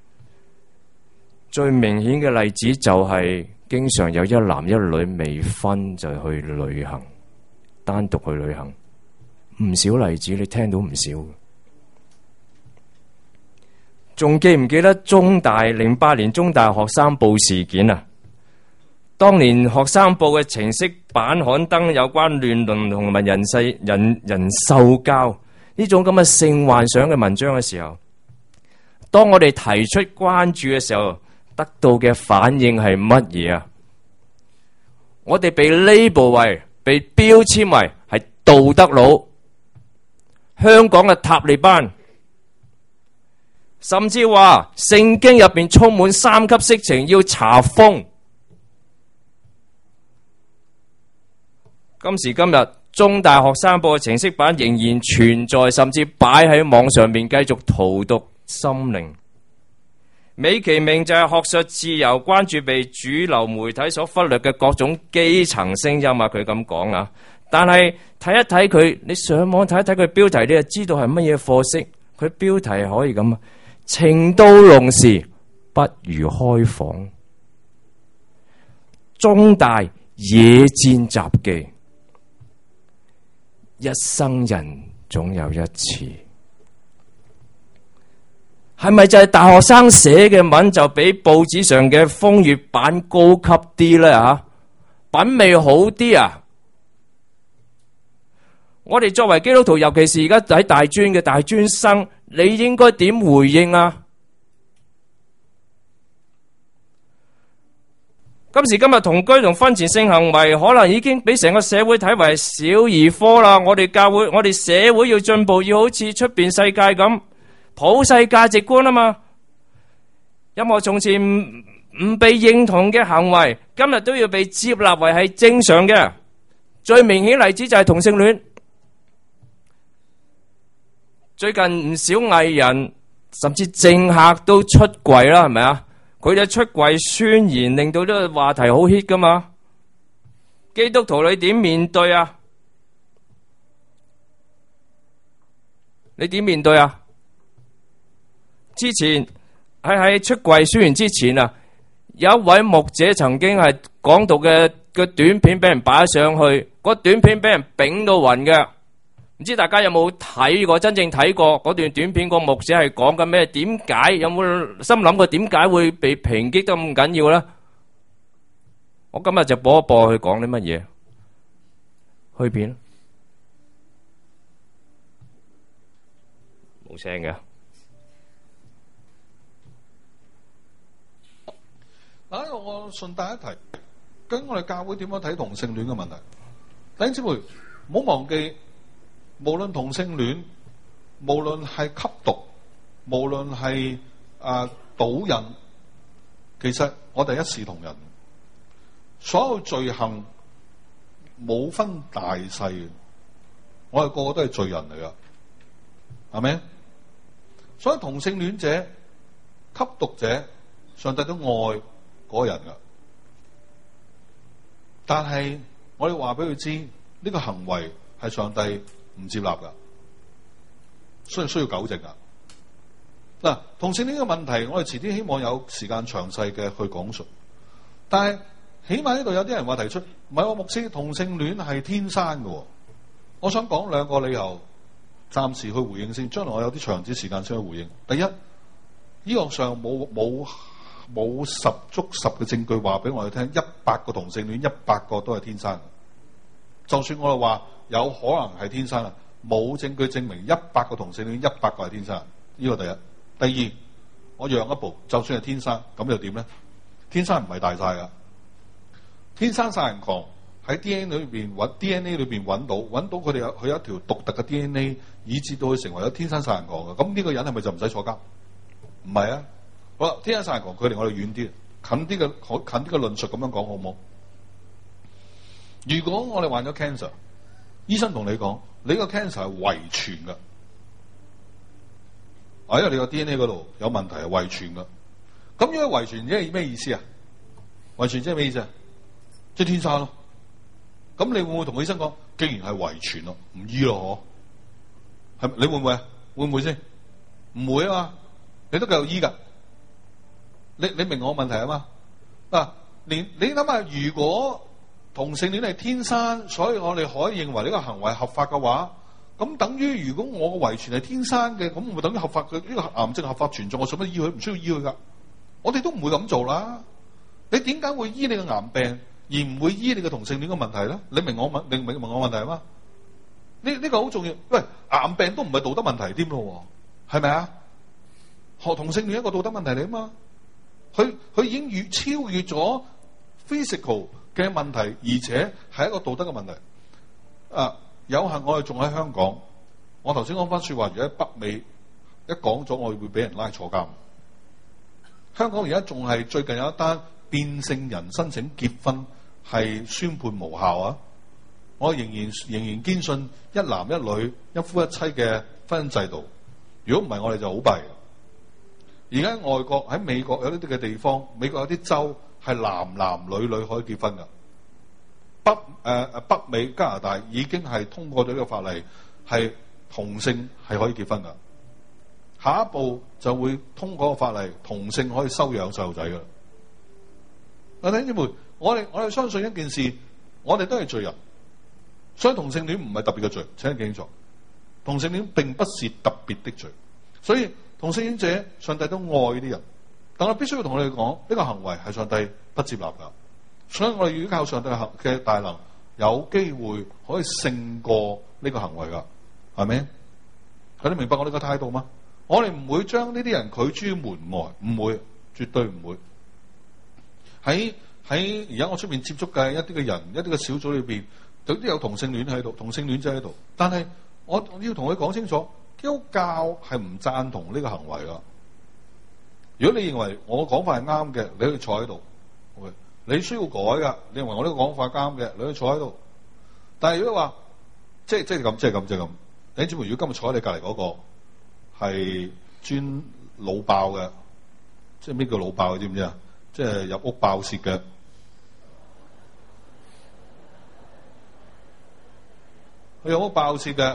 最明顯嘅例子就係經常有一男一女未婚就去旅行，單獨去旅行，唔少例子你聽到唔少。仲記唔記得中大08年中大學生報事件啊？當年學生報嘅程式版刊登有關亂倫同埋人獸交呢種咁嘅性幻想嘅文章嘅時候，當我哋提出關注嘅時候，得到嘅反應係乜嘢啊？我哋被 label 為、被標籤為係道德佬、香港嘅塔利班，甚至話聖經入邊充滿3級色情，要查封。今時今日，中大學生報嘅程式版仍然存在，甚至擺喺網上面繼續荼毒心靈。美其名就係學術自由，關注被主流媒體所忽略嘅各種基層聲音啊！佢咁講啊，但係睇一睇佢，你上網睇一睇佢標題，你就知道係乜嘢貨色。佢標題可以咁啊，情到濃時不如開房，中大野戰雜記，一生人總有一次。係咪就係大學生寫嘅文就比報紙上嘅風月版高級啲呢？吓，品味好啲啊！我哋作為基督徒，尤其是而家喺大專嘅大專生，你應該點回應啊？今時今日同居同婚前性行為可能已經俾成個社會睇為小兒科啦。我哋教會、我哋社會要進步，要好似出邊世界咁普世價值觀啊嘛。任何從前唔被認同嘅行為，今日都要被接納為係正常嘅。最明顯例子就係同性戀。最近唔少藝人甚至政客都出櫃啦，係咪啊？佢哋出櫃宣言，令到呢個話題好 hit 噶嘛。基督徒你點面對啊？你點面對啊？之前喺出櫃宣言之前啊，有一位牧者曾經係講到嘅短片俾人擺上去，嗰短片俾人丙到暈嘅。唔知大家有冇睇過？真正睇過嗰段短片，個牧者係講緊咩？點解？有冇心諗過點解會被抨擊得咁緊要咧？我今日就播一播佢講啲乜嘢。去片冇聲嘅。 嗱，我順帶一提，究竟我哋教會點樣睇同性戀嘅問題？弟兄姊妹，唔好忘記，無論同性戀，無論係吸毒，無論係賭癮，其實我哋一視同仁。所有罪行冇分大細嘅，我哋個個都係罪人嚟噶，係咪？所以同性戀者、吸毒者，上帝都愛嗰個人噶。但係我哋話俾佢知，呢個行為係上帝唔接納噶，需要糾正噶。嗱，同性戀嘅問題，我哋遲啲希望有時間詳細嘅去講述。但係起碼呢度有啲人話提出，唔係我牧師，同性戀係天生嘅。我想講兩個理由，暫時去回應先。將來我有啲長啲時間先去回應。第一，醫學上冇十足十嘅證據話俾我哋聽，100個同性戀100個都係天生嘅。就算我哋話有可能係天生啊，冇證據證明100個同性戀100個係天生。呢個第一。第二，我讓一步，就算係天生，咁又點咧？天生唔係大晒噶。天生殺人狂喺 DNA 裏邊揾到佢哋有一條獨特嘅 DNA， 以致到佢成為咗天生殺人狂嘅。咁呢個人係咪就唔使坐監？唔係啊。好啦，天生殺人狂，佢離我哋遠啲，近啲嘅論述咁樣講好唔好？如果我哋患咗 cancer， 醫生同你講，你個 cancer 係遺傳嘅，因為你個 DNA 嗰度有問題係遺傳嘅。咁如果遺傳即係咩意思啊？遺傳即係咩意思啊？即係天生咯。咁你會唔會同個醫生講，既然係遺傳咯，唔醫咯嗬？係你會唔會啊？會唔會先？唔會啊嘛，你都繼續醫噶。你明我問題啊嘛？嗱，你諗下，如果同性戀係天生，所以我哋可以認為呢個行為合法嘅話，咁等於如果我個遺傳係天生嘅，咁咪等於合法嘅呢個癌症合法存在，我使乜醫佢？唔需要醫佢噶。我哋都唔會咁做啦。你點解會醫你嘅癌病，而唔會醫你嘅同性戀嘅問題咧？你明我問我問題啊嘛？呢個好重要。喂，癌病都唔係道德問題添咯，係咪啊？學同性戀一個道德問題嚟啊嘛？佢已經超越咗 physical 嘅問題，而且係一個道德嘅問題。有幸我哋仲喺香港。我頭先講翻說話，如果喺北美一講咗，我哋會俾人拉坐監。香港而家仲係最近有一單變性人申請結婚係宣判無效啊！我仍然堅信一男一女一夫一妻嘅婚姻制度。如果唔係，我哋就好弊。而家外國喺美國有呢啲嘅地方，美國有啲州係男女可以結婚噶。北美加拿大已經係通過咗呢個法例，係同性係可以結婚噶。下一步就會通過個法例，同性可以收養細路仔噶。弟兄姊妹，我哋相信一件事，我哋都係罪人，所以同性戀唔係特別嘅罪，請你記清楚。同性戀並不是特別的罪，所以同性戀者，上帝都愛呢啲人，但我必須要同你哋講，呢個行為係上帝不接納噶。所以我哋要靠上帝嘅大能，有機會可以勝過呢個行為噶，係咪？佢哋明白我哋嘅態度嗎？我哋唔會將呢啲人拒諸門外，唔會，絕對唔會。喺而家我出面接觸嘅一啲嘅人，一啲嘅小組裏邊，有啲有同性戀喺度，同性戀者喺度。但係我要同佢講清楚，基督教係唔贊同呢個行為噶。如果你認為我講法係啱嘅，你可以坐喺度。Okay? 你需要改噶。你認為我呢個講法啱嘅，你可以坐喺度。但係如果話即係咁，弟兄姊妹，如果今日坐喺你隔籬嗰個係腦爆嘅，即係咩叫腦爆？知唔知啊？即係入屋爆竊嘅。佢入屋爆竊嘅，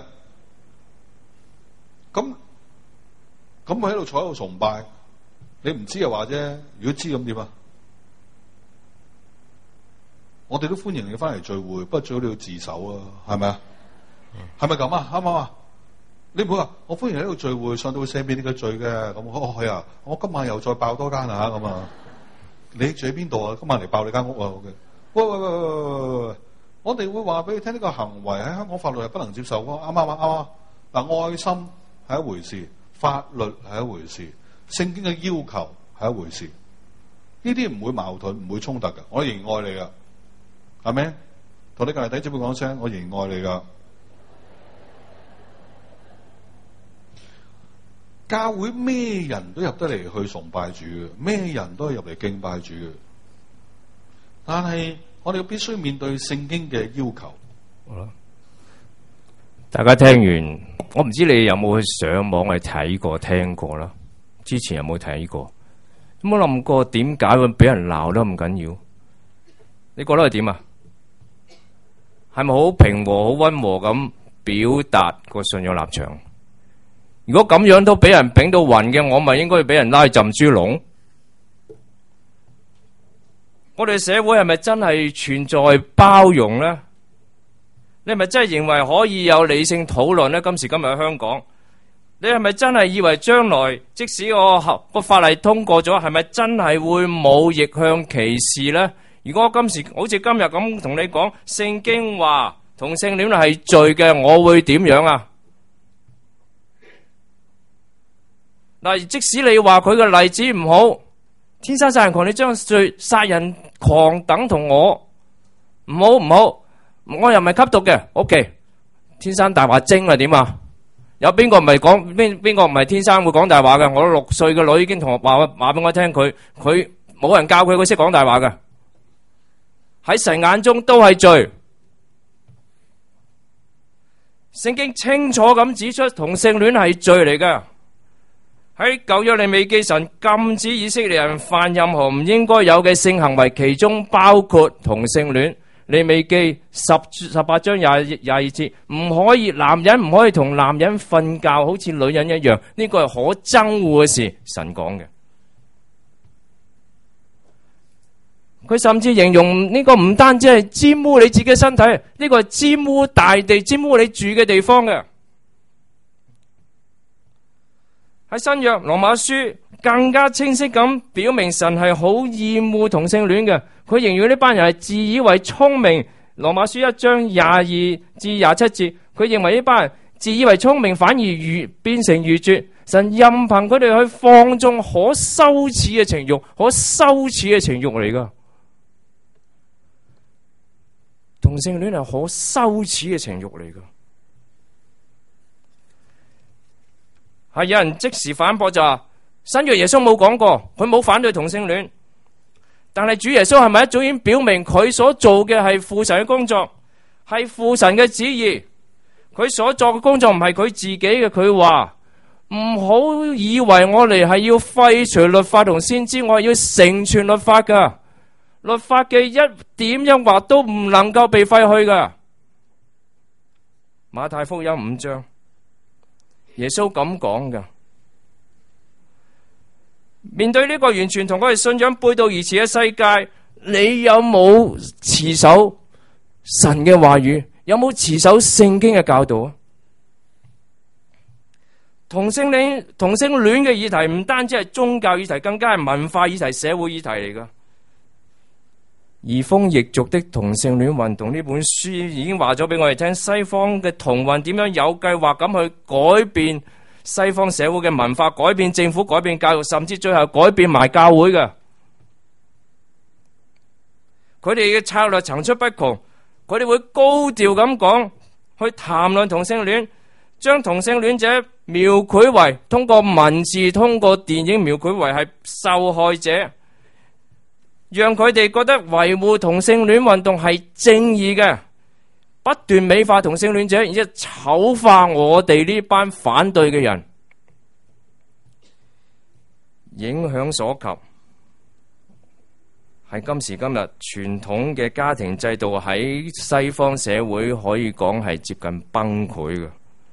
咁佢喺度坐喺度崇拜，你唔知就話啫。如果知咁點啊？我哋都歡迎你翻嚟聚會，不過最好你要自首啊，係咪啊？係咪咁啊？啱唔啱啊？你唔好話我歡迎你喺度聚會，上到會赦免你嘅罪嘅。咁係啊，我今晚又再爆多間啊咁啊！你住喺邊度啊？今晚嚟爆你間屋啊！喂，我哋會話俾你聽，呢個行為喺香港法律係不能接受嘅，啱啊？嗱，愛心係一回事，法律係一回事，聖經嘅要求係一回事，呢啲唔會矛盾，唔會衝突嘅。我仍然愛你噶，係咪？同你隔籬弟姊妹講聲，我仍然愛你噶。教會咩人都入得嚟去崇拜主嘅，咩人都係入嚟敬拜主嘅，但係我哋必須面對聖經嘅要求。 好啦，大家聽完，我唔知你有冇去上網去睇過、聽過啦。之前有冇睇過？有冇諗過點解會俾人鬧得咁緊要？你覺得係點啊？係咪好平和、好溫和咁表達個信仰立場？如果咁樣都俾人丙到暈嘅，我咪應該要俾人拉浸豬籠？我哋社會係咪真係存在包容呢？你係咪真係認為可以有理性討論呢？今時今日喺香港，你係咪真係以為將來即使個法例通過咗，係咪真係會冇逆向歧視呢？如果今時好似今日咁同你講，聖經話同性戀係罪嘅，我會點樣啊？嗱，即使你話佢嘅例子唔好，天生殺人狂，你將殺人狂等同我唔好，我又唔係吸毒嘅 ，OK， 天生大話精啊點啊？有邊個唔係講邊個唔係天生會講大話嘅？我6歲嘅女已經同我話俾我聽，佢冇人教佢，佢識講大話嘅，喺神眼中都係罪。聖經清楚咁指出同性戀係罪嚟嘅。喺舊約利未記，神禁止以色列人犯任何唔應該有嘅性行為，其中包括同性戀。利未記18章22節，唔可以，男人唔可以同男人瞓覺，好似女人一樣，呢個係可憎惡嘅事。神講嘅，佢甚至形容呢個唔單止係玷污你自己嘅身體，呢個係玷污大地、玷污你住嘅地方嘅。喺新約羅馬書更加清晰咁表明神係好厭惡同性戀嘅，佢形容呢班人係自以為聰明。羅馬書1章22至27節，佢認為呢班人自以為聰明，反而變成愚拙。神任憑佢哋去放縱可羞恥嘅情慾，可羞恥嘅情慾嚟噶。同性戀係可羞恥嘅情慾嚟噶。係有人即時反駁就話，新約耶穌冇講過，佢冇反對同性戀，但係主耶穌係咪一早已經表明佢所做嘅係父神嘅工作，係父神嘅旨意？佢所做嘅工作唔係佢自己嘅。佢話唔好以為我哋係要廢除律法同先知，我係要成全律法噶。律法嘅一點一劃都唔能夠被廢去噶。馬太福音5章。耶穌咁講噶，面對呢個完全同我哋信仰背道而馳嘅世界，你有冇持守神嘅話語？有冇持守聖經嘅教導啊？同性戀嘅議題唔單止係宗教議題，更加係文化議題、社會議題嚟噶。移風易俗的同性戀運動呢本書已經話咗俾我哋聽，西方嘅同運點樣有計劃咁去改變西方社會嘅文化，改變政府，改變教育，甚至最後改變埋教會嘅。佢哋嘅策略層出不窮，佢哋會高調咁講，去談論同性戀，將同性戀者描繪為通過文字、通過電影描繪為係受害者。讓佢哋覺得維護同性戀運動係正義嘅，不斷美化同性戀者，然之後醜化我哋呢班反對嘅人。 影響所及，係今時今日傳統嘅家庭制度喺西方社會可以講係接近崩潰嘅。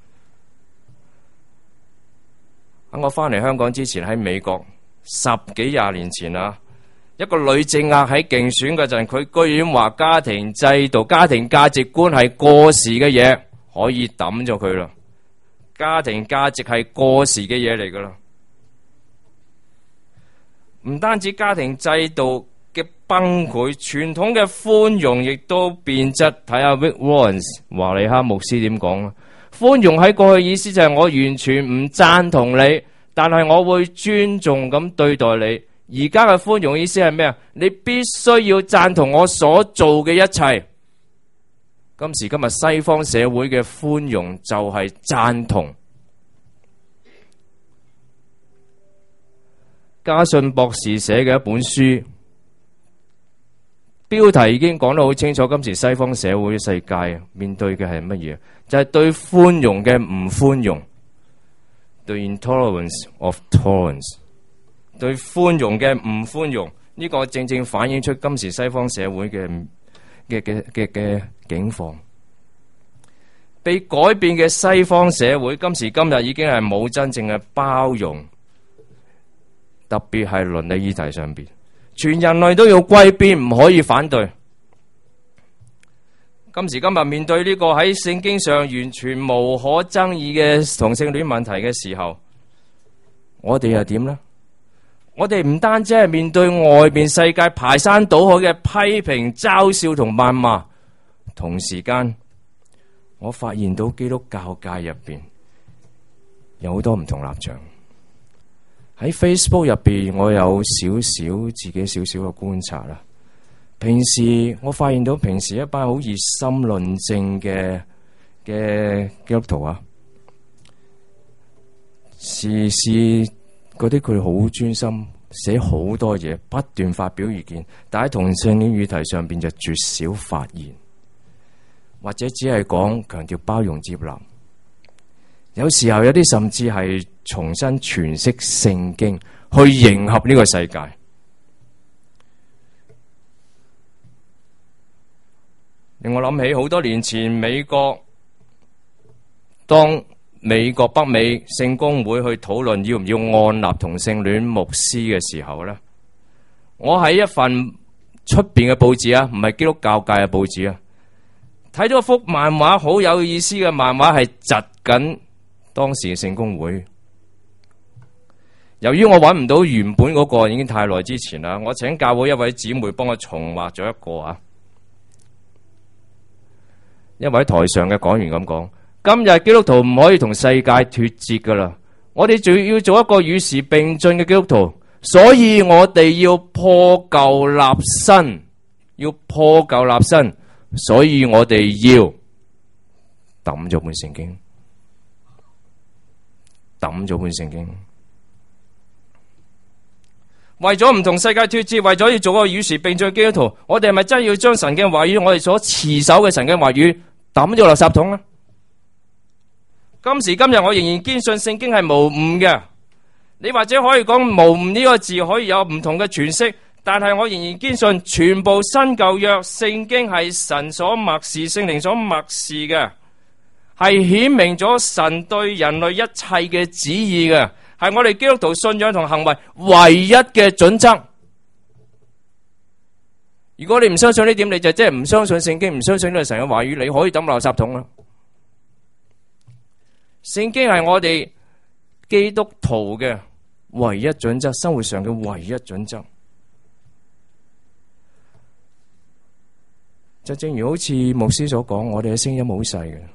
喺我翻嚟香港之前，喺美國10幾20年前啊，一個女政客喺競選嗰陣，佢居然話家庭制度、家庭價值觀係過時嘅嘢，可以抌咗佢啦。家庭價值係過時嘅嘢嚟噶啦。唔單止家庭制度嘅崩潰，傳統嘅寬容亦都變質。睇下 Rick Warren 華利哈牧師點講啊？寬容喺過去意思就係我完全唔贊同你，但係我會尊重咁對待你。而家嘅寬容意思係咩啊？你必須要贊同我所做嘅一切。今時今日西方社會嘅寬容就係贊同。嘉信博士寫嘅一本書，標題已經講得好清楚。今時西方社會嘅世界面對嘅係乜嘢？就係對寬容嘅唔寬容，對 intolerance of tolerance， 對寬容嘅唔寬容。呢個正正反映出今時西方社會嘅境況。被改變嘅西方社會，今時今日已經係冇真正嘅包容。特別係倫理議題上邊，全人類都要歸邊，唔可以反對。今時今日面對呢個喺聖經上完全無可爭議嘅同性戀問題嘅時候，我哋又點呢？我哋唔單止係面對外面世界排山倒海嘅批評、嘲笑同謾罵，同時間我發現到基督教界入邊有好多唔同立場。喺 Facebook 入邊，我有自己少少嘅觀察啦。平時我發現到平時一班好熱心論證嘅基督徒啊，時嗰啲佢好專心，寫好多嘢，不斷發表意見，但喺同性戀議題上邊就絕少發言，或者只係講強調包容接納。有時候有啲甚至係重新詮釋聖經，去迎合呢個世界。令我諗起好多年前美國，當美國北美聖公會去討論要唔要按立同性戀牧師嘅時候咧，我喺一份出邊嘅報紙啊，唔係基督教界嘅報紙啊，睇到一幅漫畫，好有意思嘅漫畫，係窒緊當時嘅聖公會。由於我揾唔到原本嗰個，已經太耐之前啦，我請教會一位姊妹幫我重畫咗一個啊。一位台上嘅講員咁講：今日基督徒唔可以同世界脫節噶啦，我哋仲要做一個與時並進嘅基督徒，所以我哋要破舊立新，所以我哋要抌咗本聖經。為咗唔同世界脫節，為咗要做個與時並進嘅基督徒，我哋係咪真係要將神嘅話語，我哋所持守嘅神嘅話語抌咗垃圾桶呢？今時今日，我仍然堅信聖經係無誤嘅。你或者可以講無誤呢個字可以有唔同嘅詮釋，但係我仍然堅信全部新舊約聖經係神所默示、聖靈所默示嘅，係顯明咗神對人類一切嘅旨意嘅，係我哋基督徒信仰同行為唯一嘅準則。如果你唔相信呢點，你就即係唔相信聖經，唔相信呢個神嘅話語，你可以抌垃圾桶啦。聖經係我哋基督徒嘅唯一準則，生活上嘅唯一準則。就正如好似牧師所講，我哋嘅聲音好細嘅。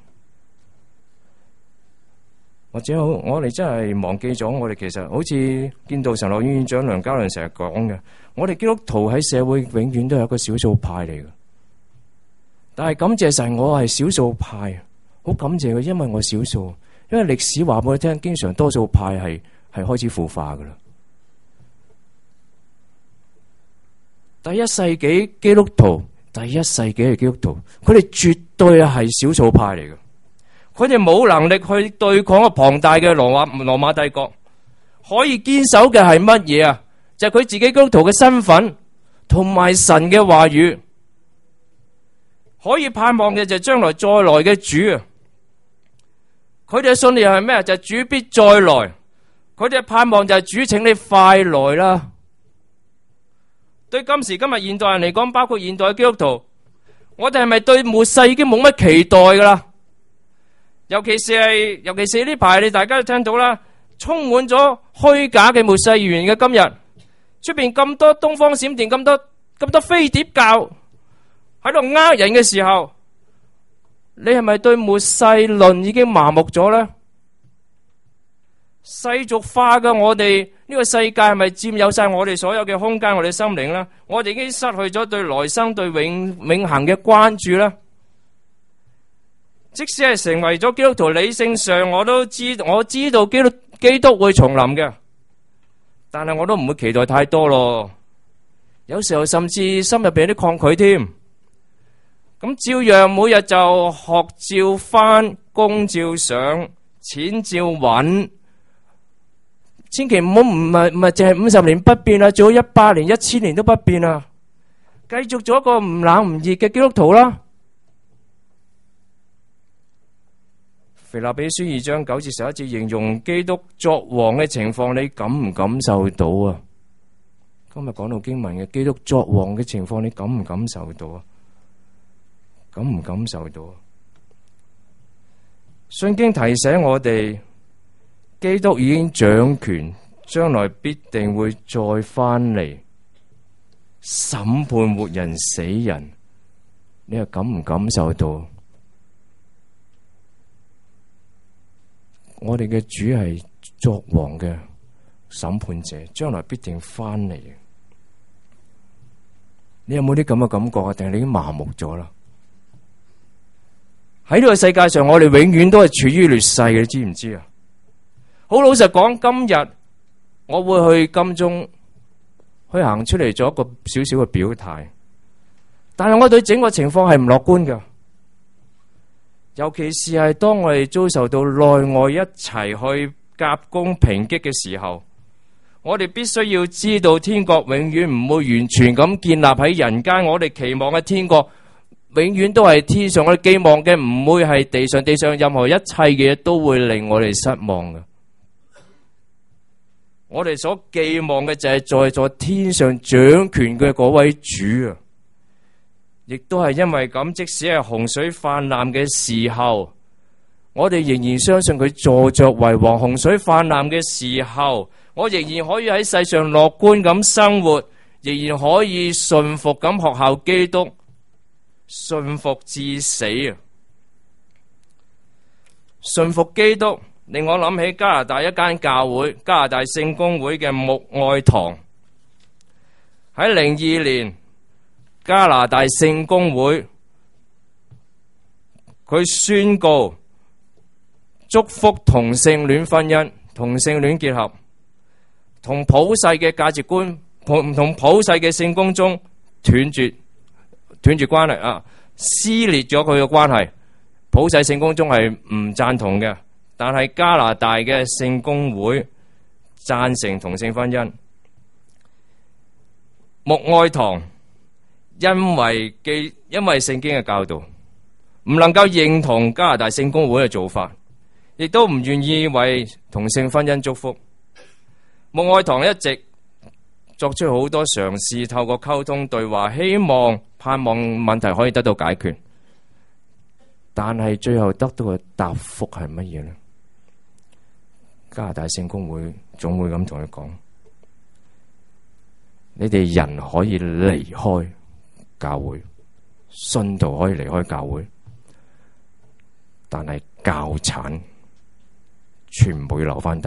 或者我哋真係忘記咗，我哋其實好似建道神學院院長梁家麟成日講嘅，我哋基督徒喺社會永遠都係一個少數派嚟嘅。但係感謝神，我係少數派，好感謝佢，因為我少數。因為歷史話俾我聽，經常多數派係開始腐化噶啦。第一世紀基督徒，佢哋絕對係少數派嚟嘅。佢哋冇能力去對抗個龐大嘅羅馬帝國， 可以堅守嘅係乜嘢啊？就係佢自己基督徒嘅身份同埋神嘅話語。可以盼望嘅就係將來再來嘅主啊！佢哋嘅信念係咩？就係主必再來。佢哋嘅盼望就係主，請你快來啦！對今時今日現代人嚟講，包括現代嘅基督徒，我哋係咪對末世已經冇乜期待噶啦？尤其是呢排，你大家都聽到啦，充滿咗虛假嘅末世預言嘅今日，出邊咁多東方閃電，咁多飛碟教喺度呃人嘅時候，你係咪對末世論已經麻木咗呢？世俗化嘅我哋呢個世界係咪佔有晒我哋所有嘅空間，我哋心靈呢？我哋已經失去咗對來生、對永恆嘅關注呢？即使係成為咗基督徒，理性上我知道基督會重臨嘅，但係我都唔會期待太多咯。有時候甚至心入邊有啲抗拒添。咁照樣每日就學照返工照上，錢照揾。千祈唔係淨係50年不變啊，最好100年、1000年都不變啊！繼續做一個唔冷唔熱嘅基督徒啦。腓立比書2章9至11節形容基督作王嘅情況，你感唔感受到啊？今日講到經文嘅基督作王嘅情況，你感唔感受到啊？感唔感受到啊？聖經提醒我哋，基督已經掌權，將來必定會再翻嚟審判活人死人。你又感唔感受到？我哋嘅主係作王嘅審判者，將來必定翻嚟。你有冇啲咁嘅感覺啊？定係你已經麻木咗啦？喺呢個世界上，我哋永遠都係處於劣勢嘅，你知唔知啊？好老實講，今日我會去金鐘去行出嚟做一個少少嘅表態，但係我對整個情況係唔樂觀嘅。尤其是係當我哋遭受到內外一齊去夾攻抨擊嘅時候，我哋必須要知道天國永遠唔會完全咁建立喺人間。我哋期望嘅天國永遠都係天上，我哋寄望嘅唔會係地上，地上任何一切嘅嘢都會令我哋失望嘅。我哋所寄望嘅就係在天上掌權嘅嗰位主啊！亦都係因為咁，即使係洪水泛濫嘅時候，我哋仍然相信佢坐著為王。洪水泛濫嘅時候，我仍然可以喺世上樂觀咁生活，仍然可以順服咁學效基督，順服至死啊！順服基督令我諗起加拿大一間教會，加拿大聖公會嘅牧愛堂。喺02年，加拿大聖公會佢宣告祝福同性戀婚姻、同性戀結合，同普世嘅價值觀同普世嘅聖公宗斷絕關係啊，撕裂咗佢嘅關係。普世聖公宗係唔贊同嘅，但係加拿大嘅聖公會贊成同性婚姻。牧愛堂因為聖經嘅教導，唔能夠認同加拿大聖公會嘅做法，亦都唔願意為同性婚姻祝福。牧愛堂一直作出好多嘗試，透過溝通對話，希望盼望問題可以得到解決，但係最後得到嘅答覆係乜嘢呢？加拿大聖公會總會咁同佢講：你哋人可以離開教會，信徒可以離開教會，但係教產全部要留翻低，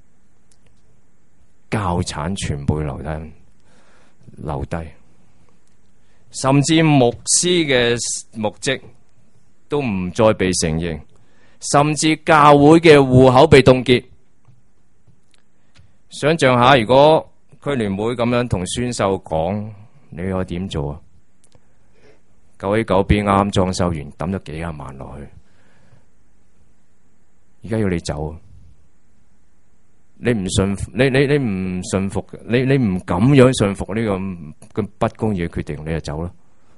教產全部要留低，甚至牧師嘅牧職都唔再被承認，甚至教會嘅戶口被凍結。想象下，如果區聯會咁樣同宣秀講，你可以點做啊？9A9B 啱啱裝修完，抌咗幾廿萬落去，而家要你走， 你唔信服，你唔信服，你唔咁樣信服呢個咁不公義嘅決定，你就走啦。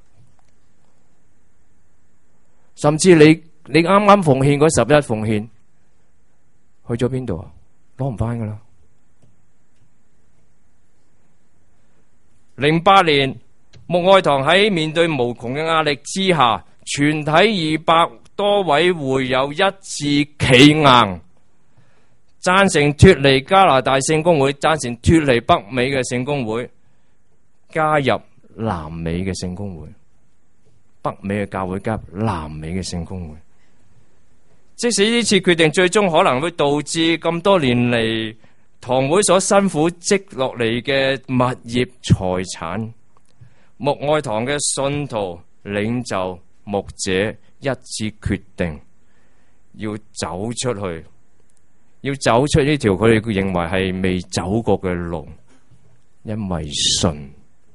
甚至你啱啱奉獻嗰11奉獻去咗邊度啊？攞唔翻噶啦。08年，牧愛堂喺面對無窮嘅壓力之下，全體200多位會友一致企硬，贊成脫離加拿大聖公會，贊成脫離北美嘅聖公會，加入南美嘅聖公會。北美嘅教會加入南美嘅聖公會。即使呢次決定最終可能會導致咁多年嚟堂會所辛苦積落嚟嘅物業財產，牧愛堂嘅信徒、領袖、牧者一致決定要走出去，要走出呢條佢哋認為係未走過嘅路，因為信。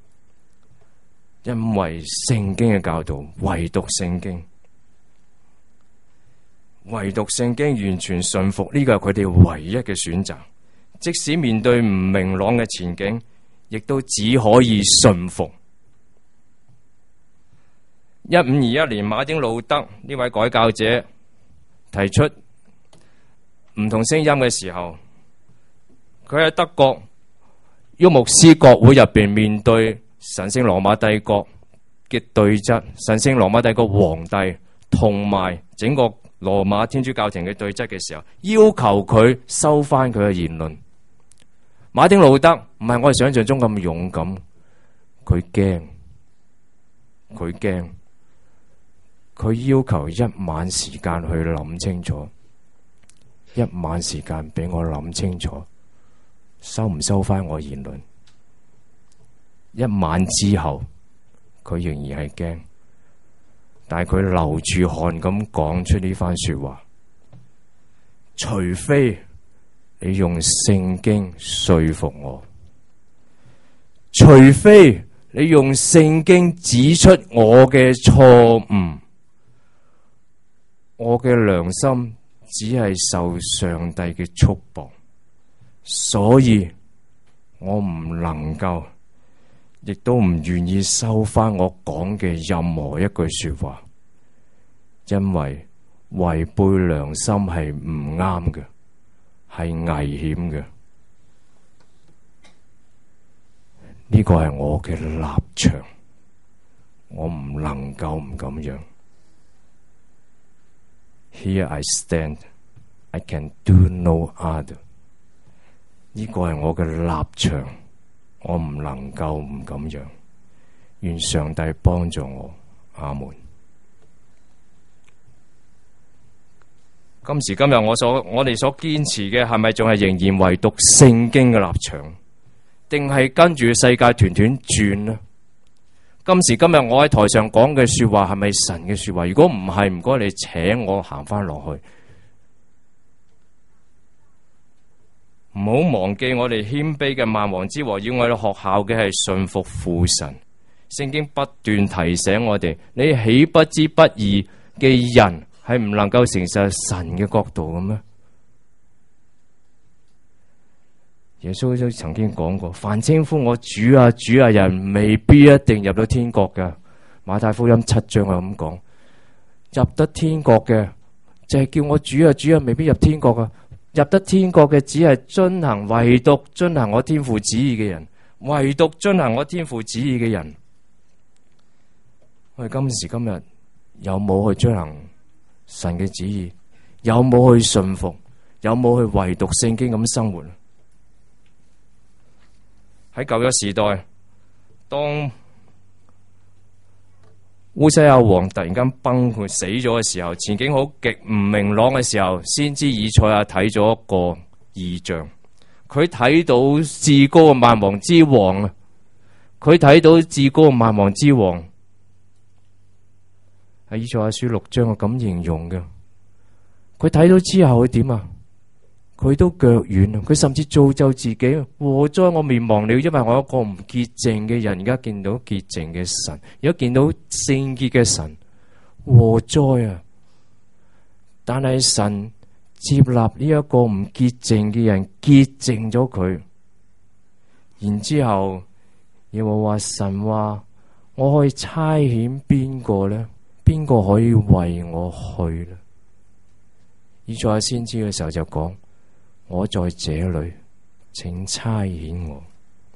因為聖經嘅教導，唯獨聖經完全信服，呢個係佢哋唯一嘅選擇。即使面對唔明朗嘅前景，亦都只可以信服。1521年，馬丁路德呢位改教者提出唔同聲音嘅時候，佢喺德國沃姆斯國會入邊面對神聖羅馬帝國嘅對質，神聖羅馬帝國皇帝同埋整個羅馬天主教廷嘅對質嘅時候，要求佢收翻佢嘅言論。馬丁路德唔係我哋想象中咁勇敢，佢驚，佢要求1晚時間去諗清楚，1晚時間俾我諗清楚，收唔收翻我言論。1晚之後，佢仍然係驚，但係佢流住汗咁講出呢番說話。除非你用聖經說服我，除非你用聖經指出我嘅錯誤，我嘅良心只係受上帝嘅束縛，所以我唔能夠，亦都唔願意收翻我講嘅任何一句說話，因為違背良心係唔啱嘅，係危險嘅。呢個係我嘅立場，我唔能夠唔咁樣。Here I stand, I can do no other。呢個係我嘅立場，我唔能夠唔咁樣。願上帝幫助我，阿門。今時今日我哋所堅持嘅係咪仲係仍然唯獨聖經嘅立場，定係跟住世界團團轉呢？今時今日我喺台上講嘅說話係咪神嘅說話？如果唔係，唔該你請我行翻落去。唔好忘記我哋謙卑嘅萬王之王要我哋學效嘅係信服父神。聖經不斷提醒我哋，你豈不知不義嘅人係唔能夠承受神嘅國度嘅咩？耶穌都曾經講過，凡稱呼我主啊主啊人，未必一定入到天國嘅。馬太福音7章係咁講，入得天國嘅就係叫我主啊主啊，未必入天國嘅。入得天國嘅只係唯獨遵行我天父旨意嘅人，唯獨遵行我天父旨意嘅人。我哋今時今日有冇去遵行神嘅旨意？有冇去信服？有冇去唯獨聖經咁生活？喺舊約時代，當烏西亞王突然間崩潰死咗嘅時候，前景好極唔明朗嘅時候，先知以賽亞睇咗一個異象。佢睇到至高嘅萬王之王啊！佢睇到至高嘅萬王之王喺以賽亞書6章係咁形容嘅。佢睇到之後佢點啊？佢都腳軟啊！佢甚至造就自己，禍哉我滅亡了，因為我一個唔潔淨嘅人，而家見到潔淨嘅神，而家見到聖潔嘅神，禍哉啊！但係神接納呢一個唔潔淨嘅人，潔淨咗佢。然之後耶和華神話，我可以差遣邊個呢？邊個可以為我去呢？以賽亞先知嘅時候就講，我在這裏，請差遣我。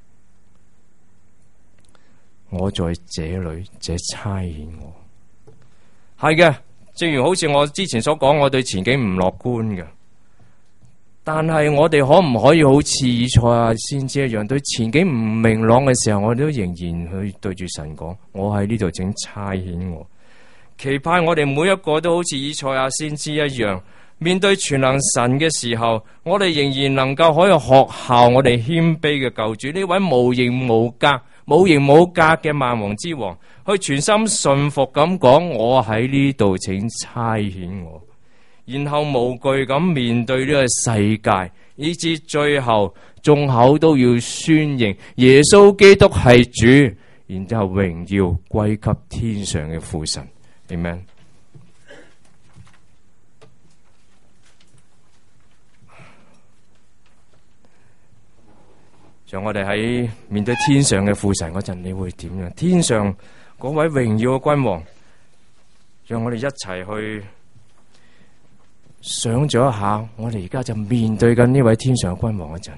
我在這裏，這差遣我。係嘅，正如好似我之前所講，我對前景唔樂觀嘅。但係我哋可唔可以好似以賽亞先知一樣，對前景唔明朗嘅時候，我哋都仍然去對住神講，我喺呢度，請差遣我。期盼我哋每一個都好似以賽亞先知一樣，面對全能神嘅時候，我哋仍然能夠可以學效我哋謙卑嘅救主，呢位無形無格、冇形冇格嘅萬王之王，去全心信服咁講，我喺呢度，請差遣我。然後無懼咁面對呢個世界，以至最後眾口都要宣認耶穌基督係主，然之後榮耀歸給天上嘅父神。Amen。讓我哋喺面對天上嘅父神嗰陣，你會點樣？天上嗰位榮耀嘅君王，讓我哋一齊去想咗一下，我哋而家就面對緊呢位天上嘅君王嗰陣，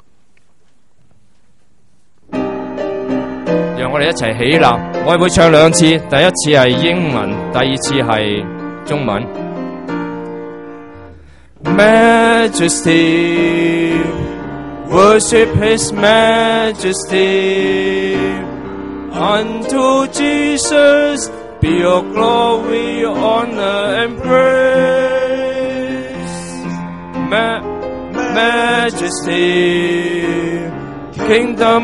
讓我哋一齊起立。我哋會唱兩次，第一次係英文，第二次係中文。Majesty, worship His Majesty. Unto Jesus be your glory, honor and praise. Majesty, kingdom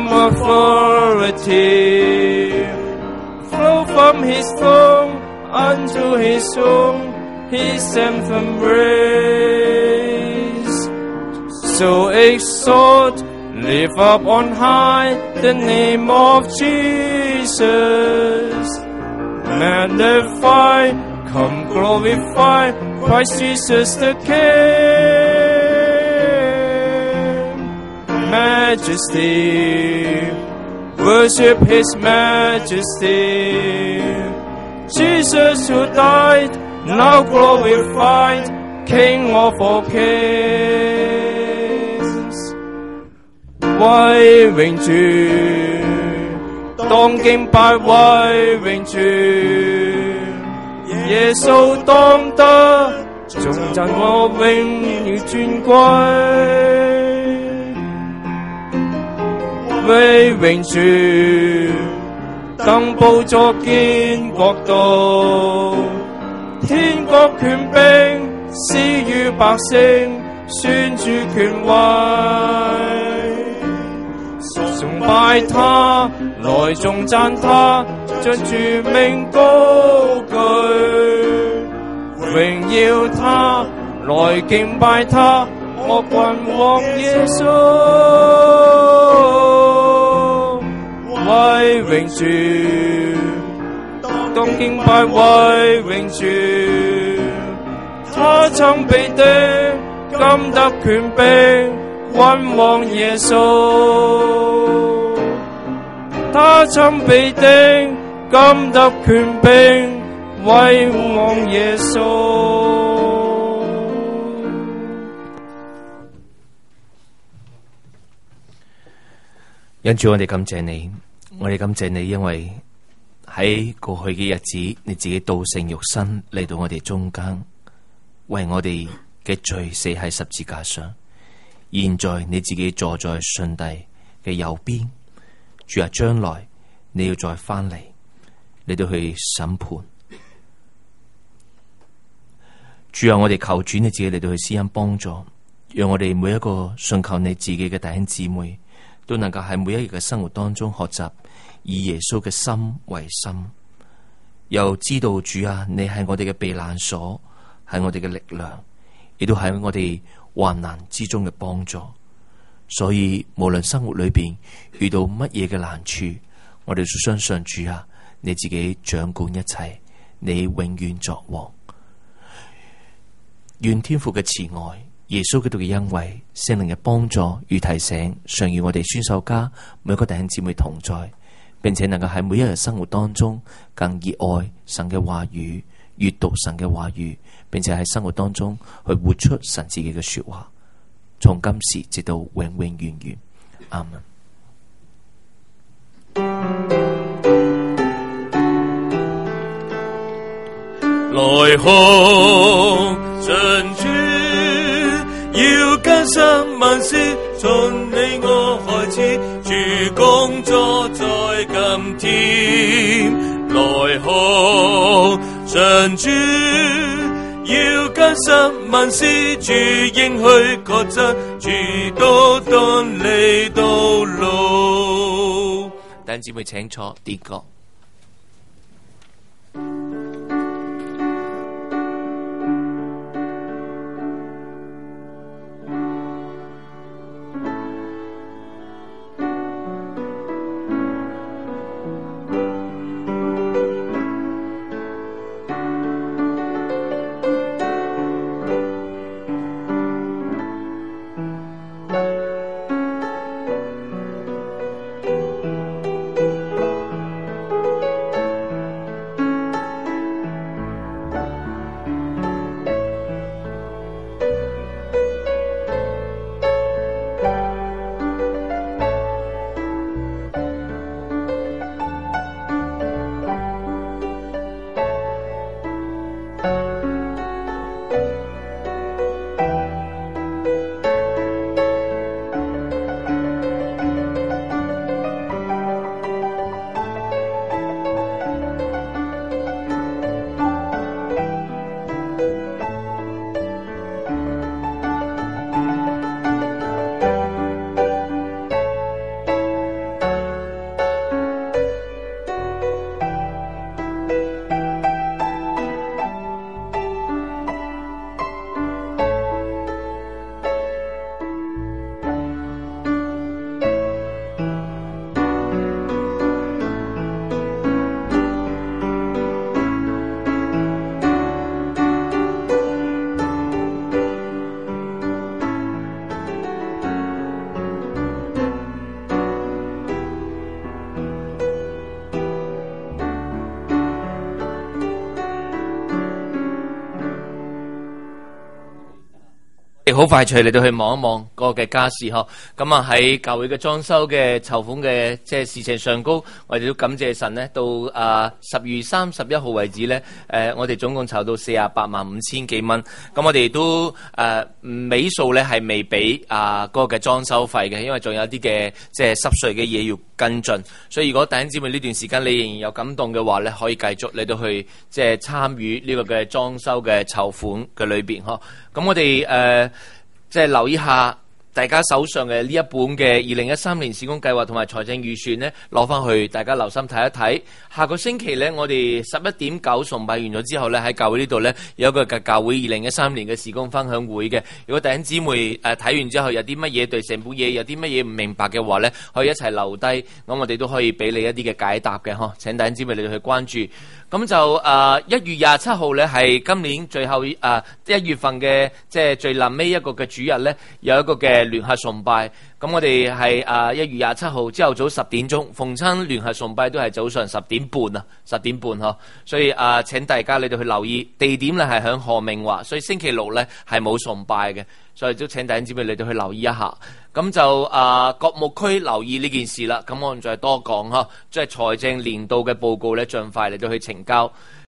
authority, flow from His throne unto His throne, His anthem praise. So exalt, lift up on high the name of Jesus. Magnify, come glorify Christ Jesus the King. Majesty, worship His Majesty. Jesus who died, now glorified, King of all kings. 威榮主，當敬拜威榮主，耶穌當得頌讚我榮耀尊貴。威榮主，登寶座見國度，天國權柄施予百姓，宣主權威。崇拜他，來頌讚他，將主名高舉，榮耀他，來敬拜他，我君王耶穌。威榮主，當敬拜威榮主，他曾被釘，今得權柄，君王耶穌。他曾被釘，今得權柄，威王耶穌。 因主，我哋感謝你，我哋感謝你，因為喺過去嘅日子，你自己道成肉身嚟到我哋中間，為我哋嘅罪死喺十字架上。現在你自己坐在上帝嘅右邊，主啊，將來你要再翻嚟，你都去審判。主啊，我哋求主你自己嚟到去施恩幫助，讓我哋每一個信靠你自己嘅弟兄姊妹，都能夠喺每一日嘅生活當中學習以耶穌嘅心為心，又知道主啊，你係我哋嘅避難所，係我哋嘅力量，亦都係我哋患難之中嘅幫助。所以無論生活裏邊遇到乜嘢嘅難處，我哋就相信主啊，你自己掌管一切，你永遠作王。 願天父嘅慈愛、耶穌基督嘅恩惠、聖靈嘅幫助與提醒，常與我哋宣授家每一個弟兄姊妹同在，並且能夠喺每一日生活當中更熱愛神嘅話語，閱讀神嘅話語，並且喺生活當中去活出神自己嘅說話，從今時直到永永遠遠。阿們。 來看神主，要更新萬事，從你我開始，主工作在今天。來看神主，要更新萬事，主應許確實，主都當你道路。 弟兄姊妹請坐，跌角。 好快脆嚟到去望一望個嘅家事嗬，咁啊喺教會嘅裝修嘅籌款嘅即係事情上高，我哋都感謝神呢。到10月31號為止呢，我哋總共籌到485000幾蚊，咁我哋都尾數呢係未俾嗰個嘅裝修費嘅，因為仲有啲嘅即係濕碎嘅嘢要跟進，所以如果弟兄姊妹呢段時間你仍然有感動嘅話呢，可以繼續嚟到去即係參與呢個嘅裝修嘅籌款嘅裏邊嗬。咁我哋即係留意下大家手上嘅呢一本嘅2013年事工計劃同埋財政預算呢，攞翻去大家留心睇一睇。下個星期呢，我哋11.9崇拜完咗之後呢，喺教會呢度呢，有一個嘅教會2013年嘅事工分享會嘅。如果弟兄姊妹睇完之後有啲乜嘢對成本嘢有啲乜嘢唔明白嘅話呢，可以一齊留低，咁我哋都可以俾你一啲嘅解答嘅嗬。請弟兄姊妹你哋去關注。咁就1月27號呢，係今年最後1月份嘅即係最臨尾一個嘅主日呢，有一個嘅聯合崇拜。咁我哋係1月27號朝頭早10點鐘，逢親聯合崇拜都係早上10點半啊，10點半嗬。所以請大家你哋去留意，地點呢係響何明華，所以星期六呢係冇崇拜嘅，所以都請弟兄姊妹你哋去留意一下。咁就各牧區留意呢件事啦。咁我唔再多講嗬，即係財政年度嘅報告呢，盡快嚟到去呈交。